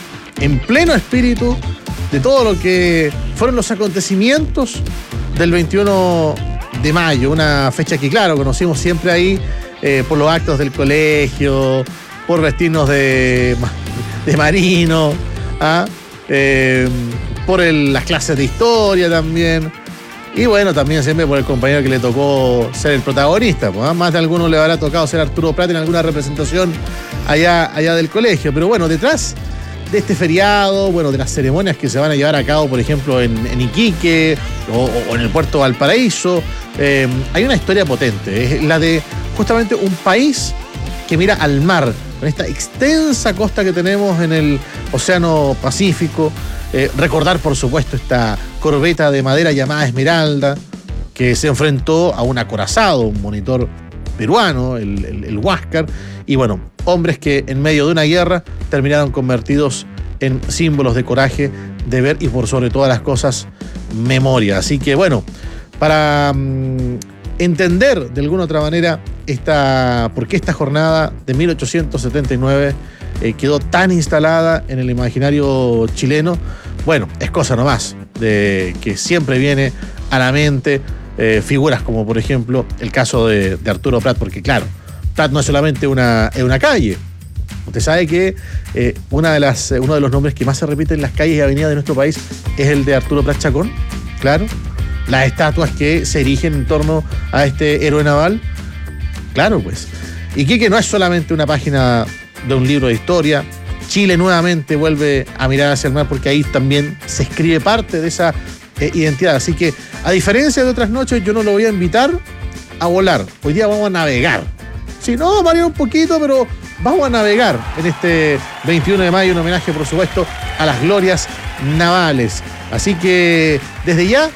en pleno espíritu de todo lo que fueron los acontecimientos del veintiuno de mayo, una fecha que, claro, conocimos siempre ahí eh, por los actos del colegio, por vestirnos de, de marino, ¿ah? eh, por el, las clases de historia también, y bueno, también siempre por el compañero que le tocó ser el protagonista, pues, ¿ah? Más de alguno le habrá tocado ser Arturo Prat en alguna representación allá, allá del colegio, pero bueno, detrás de este feriado, bueno, de las ceremonias que se van a llevar a cabo, por ejemplo, en, en Iquique o, o en el puerto de Valparaíso, eh, hay una historia potente, es la de justamente un país que mira al mar, con esta extensa costa que tenemos en el Océano Pacífico. Eh, recordar, por supuesto, esta corbeta de madera llamada Esmeralda, que se enfrentó a un acorazado, un monitor peruano, el, el, el Huáscar, y bueno, hombres que en medio de una guerra terminaron convertidos en símbolos de coraje, deber y por sobre todas las cosas, memoria. Así que bueno, para um, entender de alguna otra manera esta, por qué esta jornada de mil ochocientos setenta y nueve eh, quedó tan instalada en el imaginario chileno, bueno, es cosa nomás de que siempre viene a la mente eh, figuras como por ejemplo el caso de, de Arturo Prat, porque claro, Prat no es solamente una, una calle. Usted sabe que eh, una de las, uno de los nombres que más se repiten en las calles y avenidas de nuestro país es el de Arturo Prat Chacón, claro. Las estatuas que se erigen en torno a este héroe naval, claro pues. Iquique no es solamente una página de un libro de historia. Chile nuevamente vuelve a mirar hacia el mar porque ahí también se escribe parte de esa eh, identidad. Así que, a diferencia de otras noches, yo no lo voy a invitar a volar. Hoy día vamos a navegar. Si no, marear un poquito, pero vamos a navegar en este veintiuno de mayo, un homenaje, por supuesto, a las glorias navales. Así que, desde ya,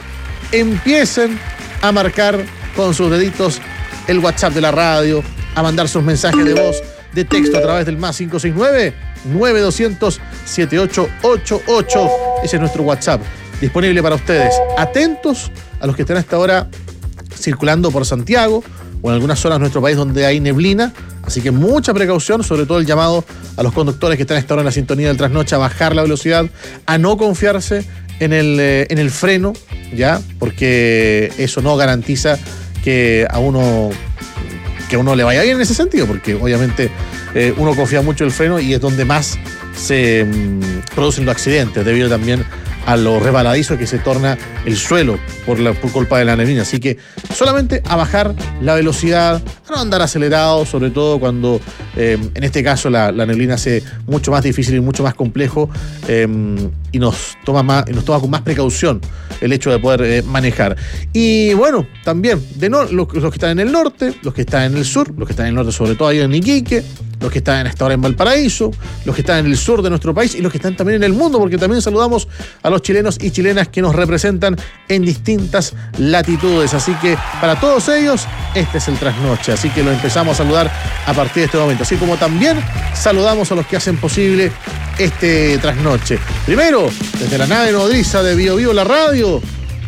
empiecen a marcar con sus deditos el WhatsApp de la radio, a mandar sus mensajes de voz, de texto a través del más cinco seis nueve, nueve dos cero cero, siete ocho ocho ocho. Ese es nuestro WhatsApp, disponible para ustedes. Atentos a los que están hasta ahora circulando por Santiago o en algunas zonas de nuestro país donde hay neblina, así que mucha precaución, sobre todo el llamado a los conductores que están hasta ahora en la sintonía del trasnoche a bajar la velocidad, a no confiarse en el, eh, en el freno, ¿ya? Porque eso no garantiza que a uno que a uno le vaya bien en ese sentido, porque obviamente eh, uno confía mucho en el freno y es donde más se mmm, producen los accidentes, debido también a lo resbaladizo que se torna el suelo por, la, por culpa de la neblina. Así que solamente a bajar la velocidad, a no andar acelerado, sobre todo cuando eh, en este caso la, la neblina hace mucho más difícil y mucho más complejo eh, y nos toma, más, nos toma con más precaución el hecho de poder eh, manejar. Y bueno, también de no, los, los que están en el norte, los que están en el sur, los que están en el norte sobre todo ahí en Iquique, los que están hasta ahora en Valparaíso, los que están en el sur de nuestro país y los que están también en el mundo, porque también saludamos a los chilenos y chilenas que nos representan en distintas latitudes. Así que para todos ellos, este es el trasnoche. Así que los empezamos a saludar a partir de este momento. Así como también saludamos a los que hacen posible este trasnoche. Primero, desde la nave nodriza de Bio Bio la radio.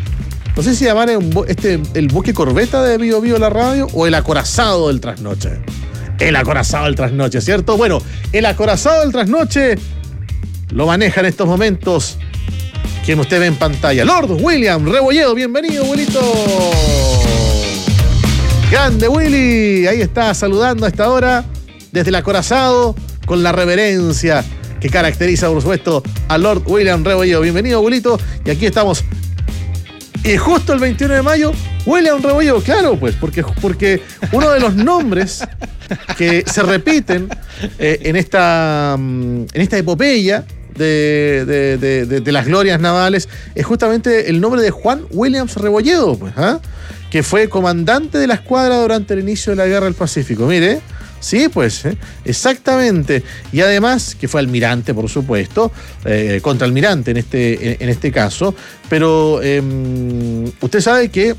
No sé si llamar este, el buque corbeta de Bio Bio la radio o el acorazado del trasnoche. El acorazado del trasnoche, ¿cierto? Bueno, el acorazado del trasnoche lo maneja en estos momentos quien usted ve en pantalla. Lord William Rebolledo, bienvenido, abuelito. Grande Willy, ahí está saludando a esta hora desde el acorazado con la reverencia que caracteriza, por supuesto, a Lord William Rebolledo. Bienvenido, Wilito, y aquí estamos. Y justo el veintiuno de mayo, William Rebolledo, claro, pues, porque, porque uno de los nombres que se repiten eh, en, esta, en esta epopeya de, de, de, de, de las glorias navales es justamente el nombre de Juan Williams Rebolledo, pues, ¿ah? que fue comandante de la escuadra durante el inicio de la Guerra del Pacífico. Mire, sí, pues, ¿eh? exactamente. Y además, que fue almirante, por supuesto, eh, contraalmirante en este, en, en este caso, pero eh, usted sabe que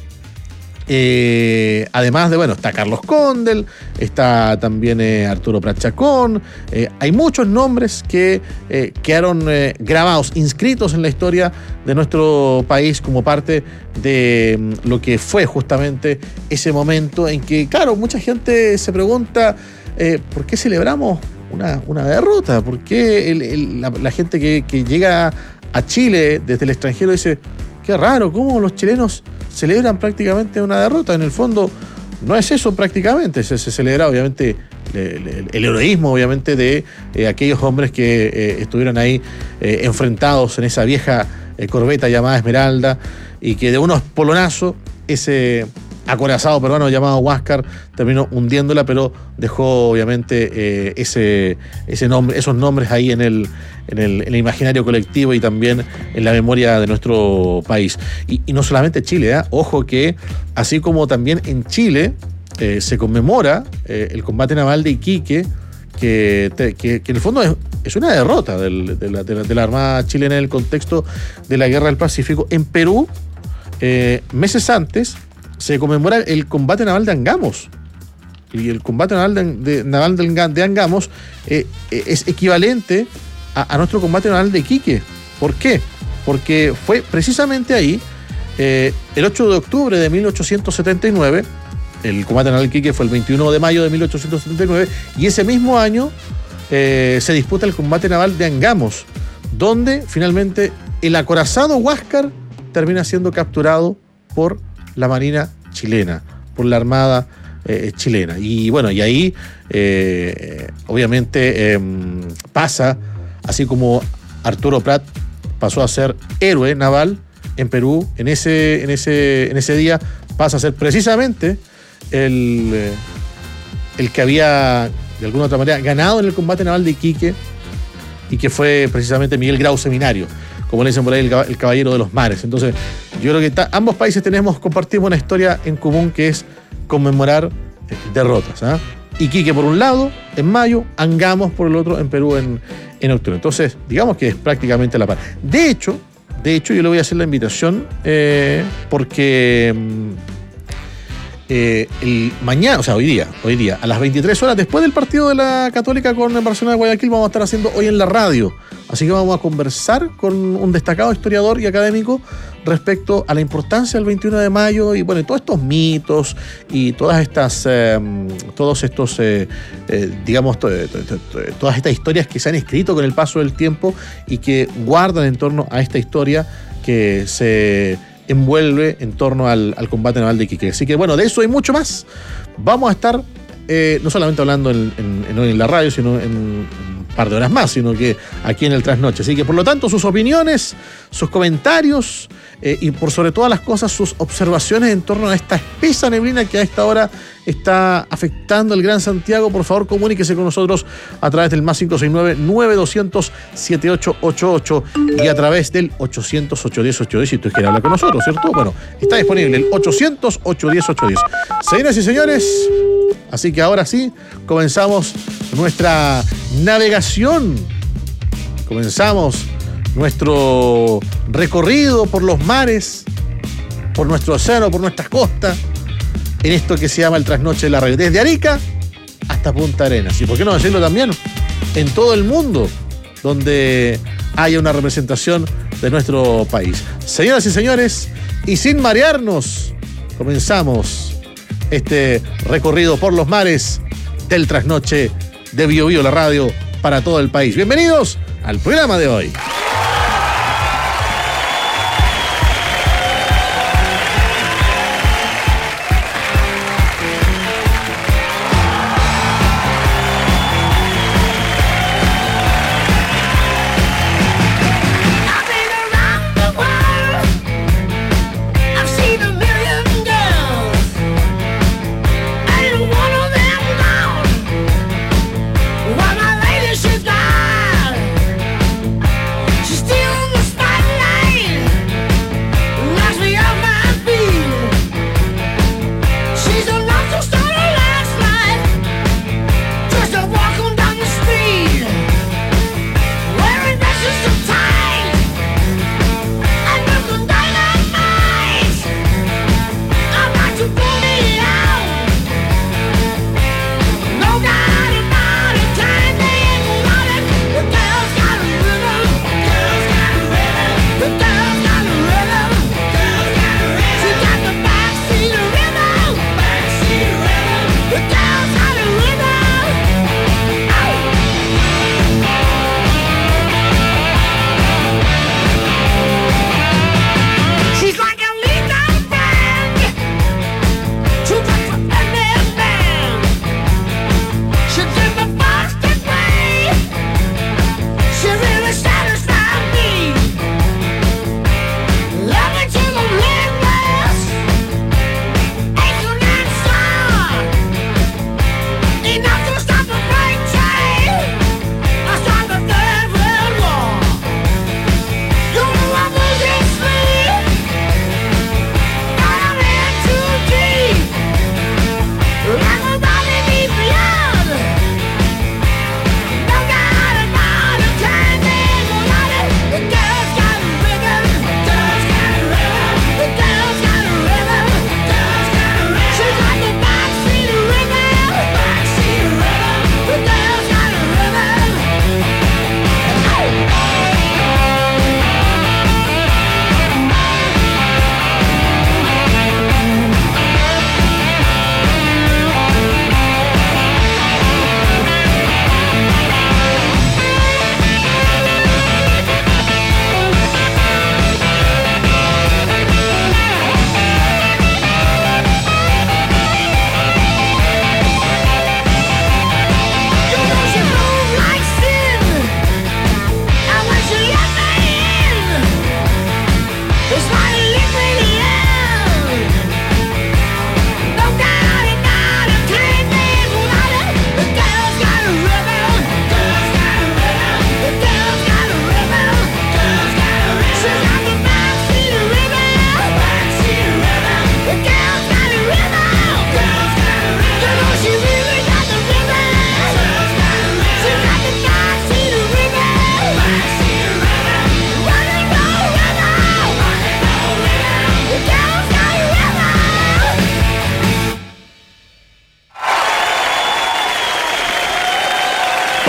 Eh, además de, bueno, está Carlos Condel, está también eh, Arturo Prat Chacón, eh, hay muchos nombres que eh, quedaron eh, grabados, inscritos en la historia de nuestro país como parte de mm, lo que fue justamente ese momento en que, claro, mucha gente se pregunta eh, ¿por qué celebramos una, una derrota? ¿Por qué el, el, la, la gente que, que llega a Chile desde el extranjero dice, qué raro, cómo los chilenos celebran prácticamente una derrota? En el fondo no es eso prácticamente, se, se celebra obviamente el, el, el heroísmo obviamente de eh, aquellos hombres que eh, estuvieron ahí eh, enfrentados en esa vieja eh, corbeta llamada Esmeralda y que de unos polonazos ese acorazado peruano llamado Huáscar terminó hundiéndola, pero dejó obviamente eh, ese, ese nombre, esos nombres ahí en el, en, el, en el imaginario colectivo y también en la memoria de nuestro país. Y, y no solamente Chile, ¿eh? Ojo que así como también en Chile eh, se conmemora eh, el combate naval de Iquique, que, te, que, que en el fondo es, es una derrota del, de, la, de, la, de la Armada chilena en el contexto de la Guerra del Pacífico. En Perú, eh, meses antes, se conmemora el combate naval de Angamos. Y el combate naval de, de, naval de, de Angamos eh, es equivalente a, a nuestro combate naval de Iquique. ¿Por qué? Porque fue precisamente ahí, eh, el ocho de octubre de mil ochocientos setenta y nueve, el combate naval de Iquique fue el veintiuno de mayo de mil ochocientos setenta y nueve, y ese mismo año eh, se disputa el combate naval de Angamos, donde finalmente el acorazado Huáscar termina siendo capturado por la Marina chilena, por la Armada eh, chilena. Y bueno, y ahí eh, obviamente eh, pasa, así como Arturo Prat pasó a ser héroe naval en Perú, en ese, en ese, en ese día pasa a ser precisamente el, el que había de alguna u otra manera ganado en el combate naval de Iquique, y que fue precisamente Miguel Grau Seminario, como le dicen por ahí, el caballero de los mares. Entonces, yo creo que ta, ambos países tenemos, compartimos una historia en común, que es conmemorar eh, derrotas. ¿eh? Iquique por un lado, en mayo, Angamos por el otro, en Perú en, en octubre. Entonces, digamos que es prácticamente la par. De hecho, de hecho, yo le voy a hacer la invitación eh, porque eh, el mañana, o sea, hoy día, hoy día, a las veintitrés horas, después del partido de la Católica con el Barcelona de Guayaquil, vamos a estar haciendo hoy en la radio. Así que vamos a conversar con un destacado historiador y académico respecto a la importancia del veintiuno de mayo y, bueno, todos estos mitos y todas estas, eh, todos estos, eh, eh, digamos, to, to, to, to, todas estas historias que se han escrito con el paso del tiempo y que guardan en torno a esta historia que se envuelve en torno al, al combate naval de Iquique. Así que, bueno, de eso y mucho más vamos a estar eh, no solamente hablando en, en, en, en la radio, sino en, en par de horas más, sino que aquí en el Trasnoche. Así que, por lo tanto, sus opiniones, sus comentarios eh, y, por sobre todas las cosas, sus observaciones en torno a esta espesa neblina que a esta hora está afectando el Gran Santiago, por favor, comuníquese con nosotros a través del más cinco seis nueve, nueve dos cero cero, siete ocho ocho ocho y a través del ochocientos, ochocientos diez, ochocientos diez, si usted quiere hablar con nosotros, ¿cierto? Bueno, está disponible el ochocientos, ochocientos diez, ochocientos diez. Señoras y señores, así que ahora sí, comenzamos nuestra navegación. Comenzamos nuestro recorrido por los mares, por nuestro océano, por nuestras costas, en esto que se llama el Trasnoche de la Radio, desde Arica hasta Punta Arenas. Y por qué no decirlo también, en todo el mundo donde haya una representación de nuestro país. Señoras y señores, y sin marearnos, comenzamos este recorrido por los mares del Trasnoche de Bio Bio, la radio para todo el país. Bienvenidos al programa de hoy.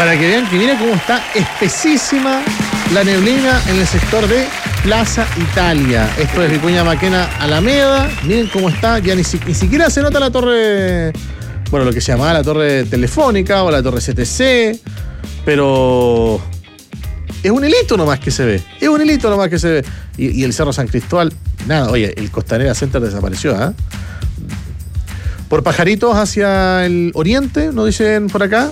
Para que vean que mira cómo está espesísima la neblina en el sector de Plaza Italia. Esto es Vicuña Maquena Alameda. Miren cómo está, ya ni, si, ni siquiera se nota la torre, bueno, lo que se llamaba la torre telefónica o la torre C T C, pero es un hilito nomás que se ve, es un hilito nomás que se ve. Y, y el Cerro San Cristóbal, nada, oye, el Costanera Center desapareció, ¿ah? ¿eh? Por Pajaritos hacia el oriente, nos dicen por acá,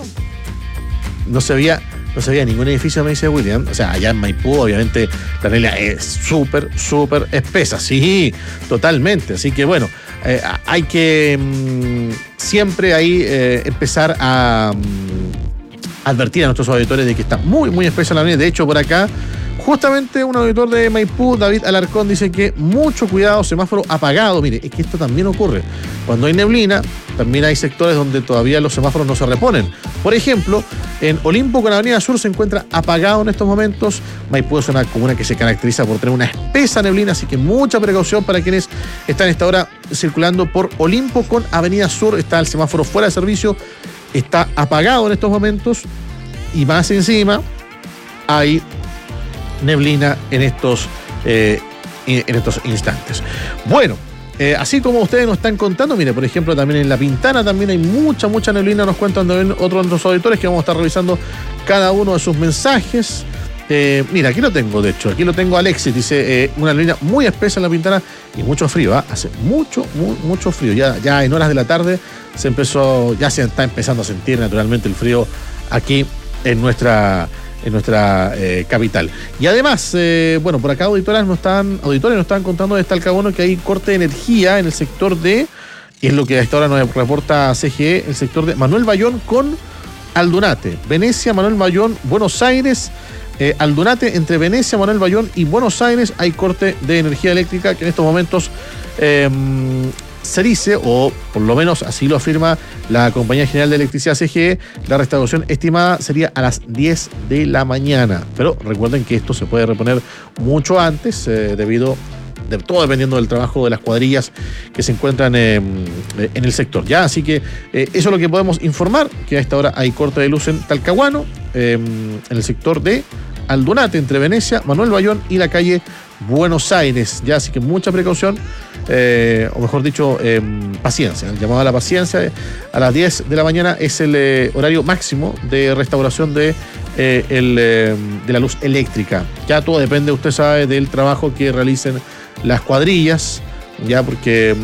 no se veía... No se veía ningún edificio, me dice William. O sea, allá en Maipú, obviamente, la neblina es súper, súper espesa. Sí, totalmente. Así que, bueno, eh, hay que mmm, siempre ahí eh, empezar a mmm, advertir a nuestros auditores de que está muy, muy espesa la neblina. De hecho, por acá, justamente un auditor de Maipú, David Alarcón, dice que mucho cuidado, semáforo apagado. Mire, es que esto también ocurre. Cuando hay neblina, también hay sectores donde todavía los semáforos no se reponen. Por ejemplo, en Olimpo con Avenida Sur se encuentra apagado en estos momentos. Maipú es una comuna que se caracteriza por tener una espesa neblina, así que mucha precaución para quienes están a esta hora circulando por Olimpo con Avenida Sur. Está el semáforo fuera de servicio, está apagado en estos momentos y más encima hay neblina en estos, eh, en estos instantes. Bueno, eh, así como ustedes nos están contando, mire, por ejemplo, también en La Pintana también hay mucha, mucha neblina, nos cuentan también otros de nuestros auditores que vamos a estar revisando cada uno de sus mensajes. Eh, mira, aquí lo tengo, de hecho, aquí lo tengo Alexis, dice, eh, una neblina muy espesa en La Pintana y mucho frío, ¿eh? Hace mucho, muy, mucho frío, ya, ya en horas de la tarde se empezó, ya se está empezando a sentir naturalmente el frío aquí en nuestra... en nuestra eh, capital. Y además, eh, bueno, por acá auditoras nos están, auditores nos están contando de Talcahuano que hay corte de energía en el sector de, y es lo que a esta hora nos reporta C G E, el sector de Manuel Bayón con Aldunate. Venecia, Manuel Bayón, Buenos Aires, eh, Aldunate, entre Venecia, Manuel Bayón y Buenos Aires hay corte de energía eléctrica que en estos momentos eh, se dice, o por lo menos así lo afirma la Compañía General de Electricidad C G E, la restauración estimada sería a las diez de la mañana. Pero recuerden que esto se puede reponer mucho antes, eh, debido, de todo dependiendo del trabajo de las cuadrillas que se encuentran eh, en el sector. Ya, así que eh, eso es lo que podemos informar, que a esta hora hay corte de luz en Talcahuano, eh, en el sector de Aldunate, entre Venecia, Manuel Bayón y la calle Buenos Aires. Ya, así que mucha precaución. Eh, o mejor dicho, eh, paciencia. El llamado a la paciencia a las diez de la mañana es el eh, horario máximo de restauración de, eh, el, eh, de la luz eléctrica. Ya todo depende, usted sabe, del trabajo que realicen las cuadrillas, ya, porque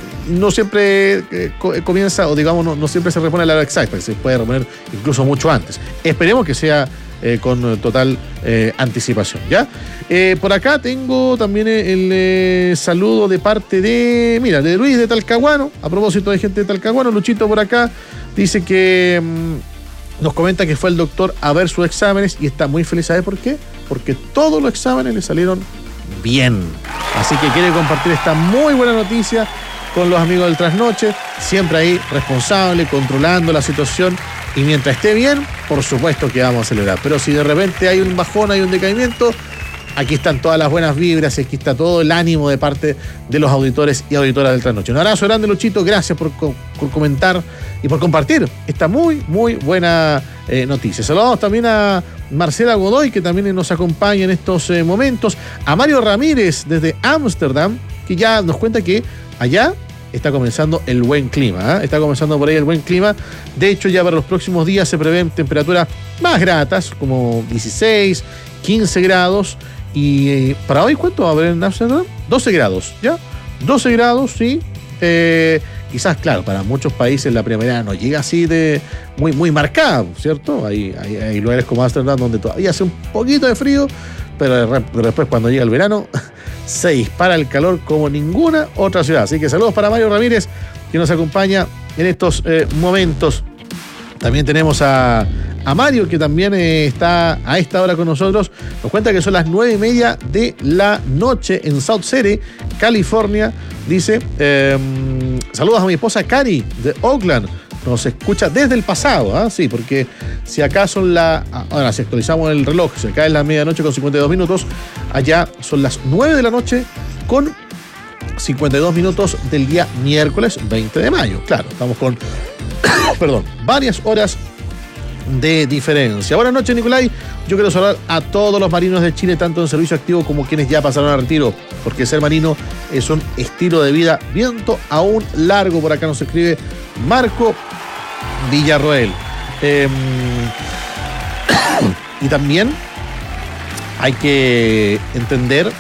no siempre eh, comienza, o digamos, no, no siempre se repone a la hora exacta, se puede reponer incluso mucho antes. Esperemos que sea Eh, con total eh, anticipación, ¿ya? Eh, por acá tengo también el eh, saludo de parte de, mira, de Luis de Talcahuano, a propósito de gente de Talcahuano, Luchito por acá, dice que mmm, nos comenta que fue el doctor a ver sus exámenes y está muy feliz. ¿Sabe por qué? Porque todos los exámenes le salieron bien. Así que quiere compartir esta muy buena noticia con los amigos del Trasnoche, siempre ahí responsable, controlando la situación. Y mientras esté bien, por supuesto que vamos a celebrar. Pero si de repente hay un bajón, hay un decaimiento, aquí están todas las buenas vibras, aquí está todo el ánimo de parte de los auditores y auditoras del Trasnoche. Un abrazo grande, Luchito, gracias por, por comentar y por compartir esta muy, muy buena eh, noticia. Saludamos también a Marcela Godoy, que también nos acompaña en estos eh, momentos, a Mario Ramírez desde Ámsterdam, que ya nos cuenta que allá está comenzando el buen clima, ¿eh? Está comenzando por ahí el buen clima. De hecho, ya para los próximos días se prevén temperaturas más gratas, como dieciséis, quince grados. Y para hoy, ¿cuánto va a haber en Amsterdam? doce grados, ¿ya? doce grados, sí. Eh, quizás, claro, para muchos países la primavera no llega así de muy, muy marcada, ¿cierto? Hay, hay, hay lugares como Amsterdam donde todavía hace un poquito de frío, pero después cuando llega el verano se dispara el calor como ninguna otra ciudad. Así que saludos para Mario Ramírez, que nos acompaña en estos eh, momentos. También tenemos a, a Mario, que también eh, está a esta hora con nosotros. Nos cuenta que son las nueve y media de la noche en South City, California. Dice, eh, saludos a mi esposa Cari de Oakland. Nos escucha desde el pasado, ¿eh? Sí, porque si acá son la... Ahora, si actualizamos el reloj, si acá es la medianoche con cincuenta y dos minutos, allá son las nueve de la noche con cincuenta y dos minutos del día miércoles veinte de mayo. Claro, estamos con, perdón, varias horas de diferencia. Buenas noches, Nicolai. Yo quiero saludar a todos los marinos de Chile, tanto en servicio activo como quienes ya pasaron a retiro, porque ser marino es un estilo de vida. Viento aún largo. Por acá nos escribe Marco Villarroel. Eh, y también hay que entender,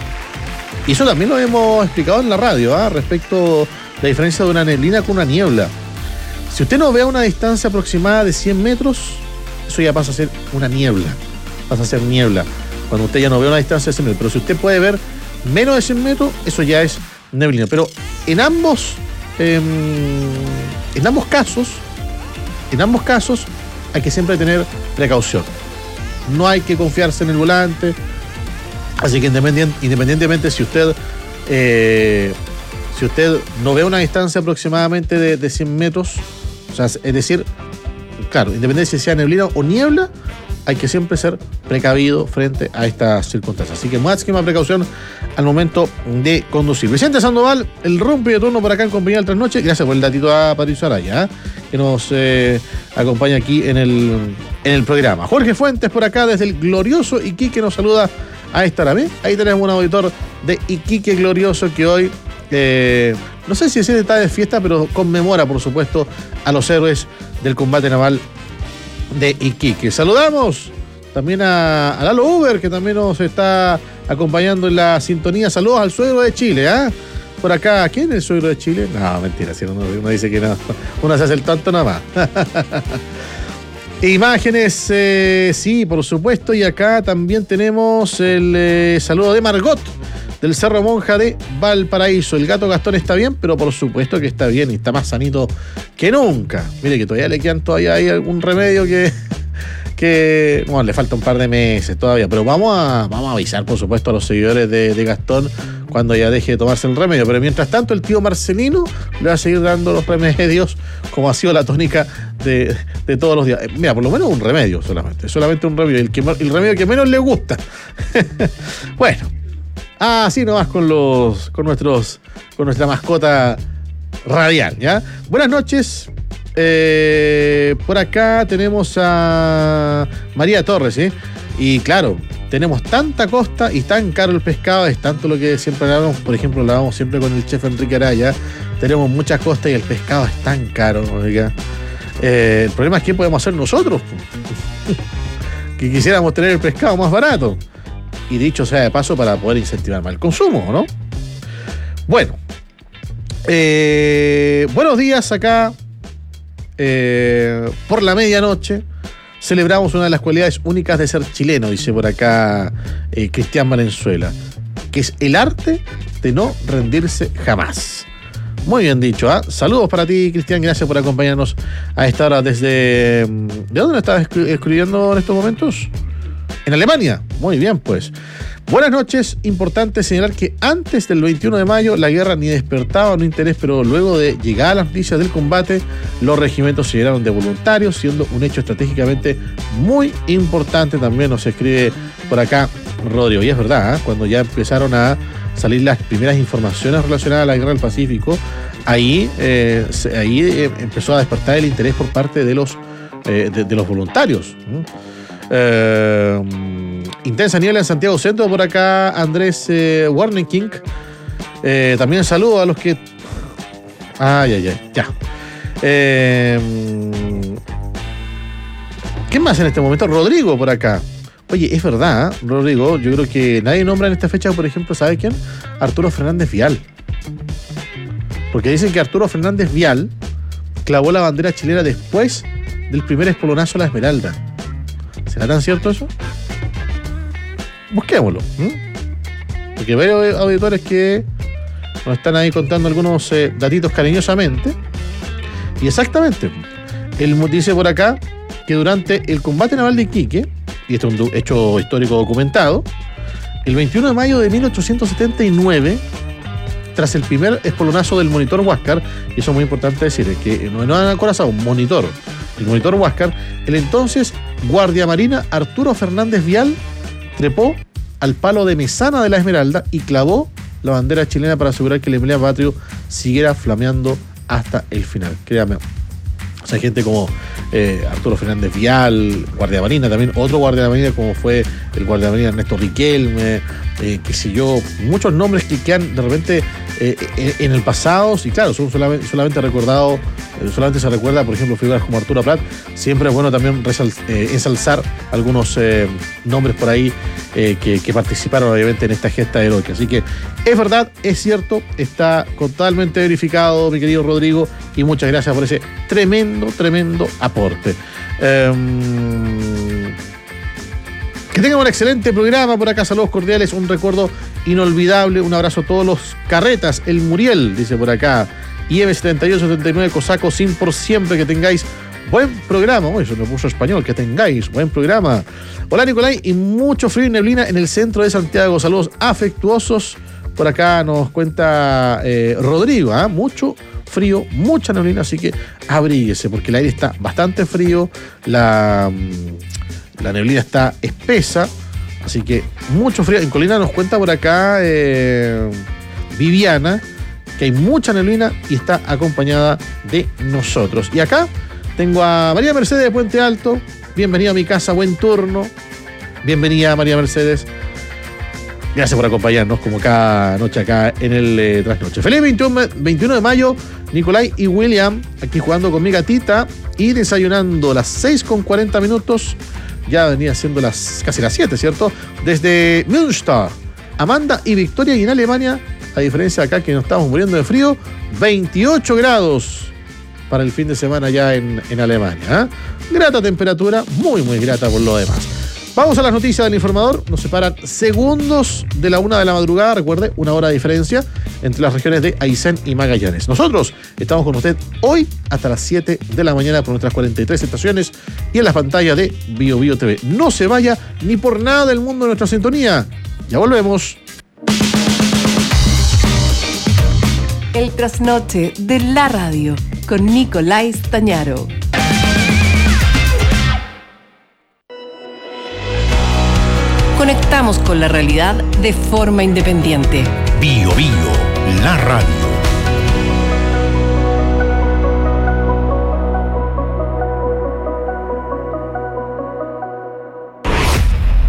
y eso también lo hemos explicado en la radio, ¿eh? respecto a la diferencia de una neblina con una niebla. Si usted no ve a una distancia aproximada de cien metros, eso ya pasa a ser una niebla. Pasa a ser niebla. Cuando usted ya no ve a una distancia de cien metros. Pero si usted puede ver menos de cien metros, eso ya es neblina. Pero en ambos, eh, en ambos casos, en ambos casos, hay que siempre tener precaución. No hay que confiarse en el volante. Así que independientemente si usted, eh, si usted no ve una distancia aproximadamente de, de cien metros, o sea, es decir, claro, independientemente si sea neblina o niebla, hay que siempre ser precavido frente a estas circunstancias. Así que máxima precaución al momento de conducir. Vicente Sandoval, el rompe de turno por acá en compañía del Trasnoche. Gracias por el datito a Patricio Araya, ¿eh? que nos eh, acompaña aquí en el, en el programa. Jorge Fuentes por acá desde el glorioso Iquique nos saluda a esta hora. ¿Ve? Ahí tenemos un auditor de Iquique glorioso que hoy, eh, no sé si está de fiesta, pero conmemora, por supuesto, a los héroes del combate naval de Iquique. Saludamos también a, a Lalo Uber, que también nos está acompañando en la sintonía. Saludos al suegro de Chile, ¿eh? Por acá, ¿quién es el suegro de Chile? No, mentira, si uno, uno dice que no, uno se hace el tonto nada más. Imágenes, eh, sí, por supuesto, y acá también tenemos el eh, saludo de Margot, del Cerro Monja de Valparaíso. El gato Gastón está bien, pero por supuesto que está bien y está más sanito que nunca. Mire que todavía le quedan todavía hay algún remedio que, que bueno, le falta un par de meses todavía, pero vamos a, vamos a avisar, por supuesto, a los seguidores de, de Gastón cuando ya deje de tomarse el remedio. Pero mientras tanto, el tío Marcelino le va a seguir dando los remedios como ha sido la tónica de, de todos los días. Mira, por lo menos un remedio solamente, solamente un remedio, el, que, el remedio que menos le gusta. Bueno. Así nomás con los, con nuestros, con nuestra mascota radial, ¿ya? Buenas noches. Eh, por acá tenemos a María Torres, ¿eh? Y claro, tenemos tanta costa y tan caro el pescado, es tanto lo que siempre hablamos, por ejemplo, lo hablamos siempre con el chef Enrique Araya. Tenemos muchas costas y el pescado es tan caro, ¿no? Eh, el problema es qué podemos hacer nosotros, que quisiéramos tener el pescado más barato. Y dicho sea de paso, para poder incentivar más el consumo, ¿no? Bueno. Eh, buenos días acá. Eh, por la medianoche celebramos una de las cualidades únicas de ser chileno, dice por acá eh, Cristian Valenzuela, que es el arte de no rendirse jamás. Muy bien dicho, ¿eh? Saludos para ti, Cristian, gracias por acompañarnos a esta hora desde... ¿De dónde lo estabas escribiendo en estos momentos? En Alemania. Muy bien, pues. Buenas noches. Importante señalar que antes del veintiuno de mayo la guerra ni despertaba un interés, pero luego de llegar a las noticias del combate, los regimientos se llenaron de voluntarios, siendo un hecho estratégicamente muy importante. También nos escribe por acá Rodrigo. Y es verdad, ¿eh? Cuando ya empezaron a salir las primeras informaciones relacionadas a la guerra del Pacífico, ahí, eh, ahí eh, empezó a despertar el interés por parte de los, eh, de, de los voluntarios. ¿Mm? Eh, intensa niebla en Santiago Centro, por acá Andrés eh, Warner King. Eh, también saludo a los que. Ay, ay, ay, ya. Eh, ¿Qué más en este momento? Rodrigo por acá. Oye, es verdad, ¿eh? Rodrigo, yo creo que nadie nombra en esta fecha, por ejemplo, ¿sabe quién? Arturo Fernández Vial. Porque dicen que Arturo Fernández Vial clavó la bandera chilena después del primer espolonazo a la Esmeralda. ¿Será tan cierto eso? Busquémoslo. ¿eh? Porque veo auditores que nos están ahí contando algunos eh, datitos cariñosamente. Y exactamente, él dice por acá que durante el combate naval de Iquique, y esto es un hecho histórico documentado, el veintiuno de mayo de mil ochocientos setenta y nueve, tras el primer espolonazo del monitor Huáscar, y eso es muy importante decir, es que no era acorazado, un monitor, el monitor Huáscar, el entonces guardia marina Arturo Fernández Vial trepó al palo de mesana de la Esmeralda y clavó la bandera chilena para asegurar que el emblema patrio siguiera flameando hasta el final. Créame, O sea, gente como eh, Arturo Fernández Vial, guardia marina, también otro guardia de marina como fue el guardia marina Ernesto Riquelme, eh, qué sé yo, muchos nombres que quedan de repente eh, en el pasado, y claro, son solamente, solamente recordados, eh, solamente se recuerda, por ejemplo, figuras como Arturo Prat. Siempre es bueno también resal, eh, ensalzar algunos eh, nombres por ahí eh, que, que participaron obviamente en esta gesta heroica. Así que es verdad, es cierto, está totalmente verificado, mi querido Rodrigo, y muchas gracias por ese tremendo, tremendo aporte. Um, que tengan un excelente programa. Por acá, saludos cordiales, un recuerdo inolvidable, un abrazo a todos los carretas, el Muriel, dice por acá, I M setenta y ocho setenta y nueve Cosaco, sin por siempre, que tengáis buen programa. Oh, eso me puso español, que tengáis buen programa. Hola Nicolai, y mucho frío y neblina en el centro de Santiago, saludos afectuosos. Por acá nos cuenta eh, Rodrigo, ¿eh? mucho frío, mucha neblina, así que abríguese, porque el aire está bastante frío, la, la neblina está espesa, así que mucho frío. En Colina nos cuenta por acá eh, Viviana, que hay mucha neblina y está acompañada de nosotros. Y acá tengo a María Mercedes de Puente Alto. Bienvenida a mi casa, buen turno. Bienvenida, María Mercedes. Gracias por acompañarnos como cada noche acá en el eh, Trasnoche. Feliz veintiuno de mayo, Nicolai y William, aquí jugando con mi gatita y desayunando a las seis con cuarenta minutos. Ya venía siendo las casi las siete, ¿cierto? Desde Münster, Amanda y Victoria, y en Alemania, a diferencia de acá que nos estamos muriendo de frío, veintiocho grados para el fin de semana ya en, en Alemania. ¿eh? Grata temperatura, muy muy grata por lo demás. Vamos a las noticias del informador. Nos separan segundos de la una de la madrugada. Recuerde, una hora de diferencia entre las regiones de Aysén y Magallanes. Nosotros estamos con usted hoy hasta las siete de la mañana por nuestras cuarenta y tres estaciones y en las pantallas de Bio Bio T V. No se vaya ni por nada del mundo de nuestra sintonía. Ya volvemos. El trasnoche de la radio con Nicolai Stañaro. Conectamos con la realidad de forma independiente. Bio Bio, la radio.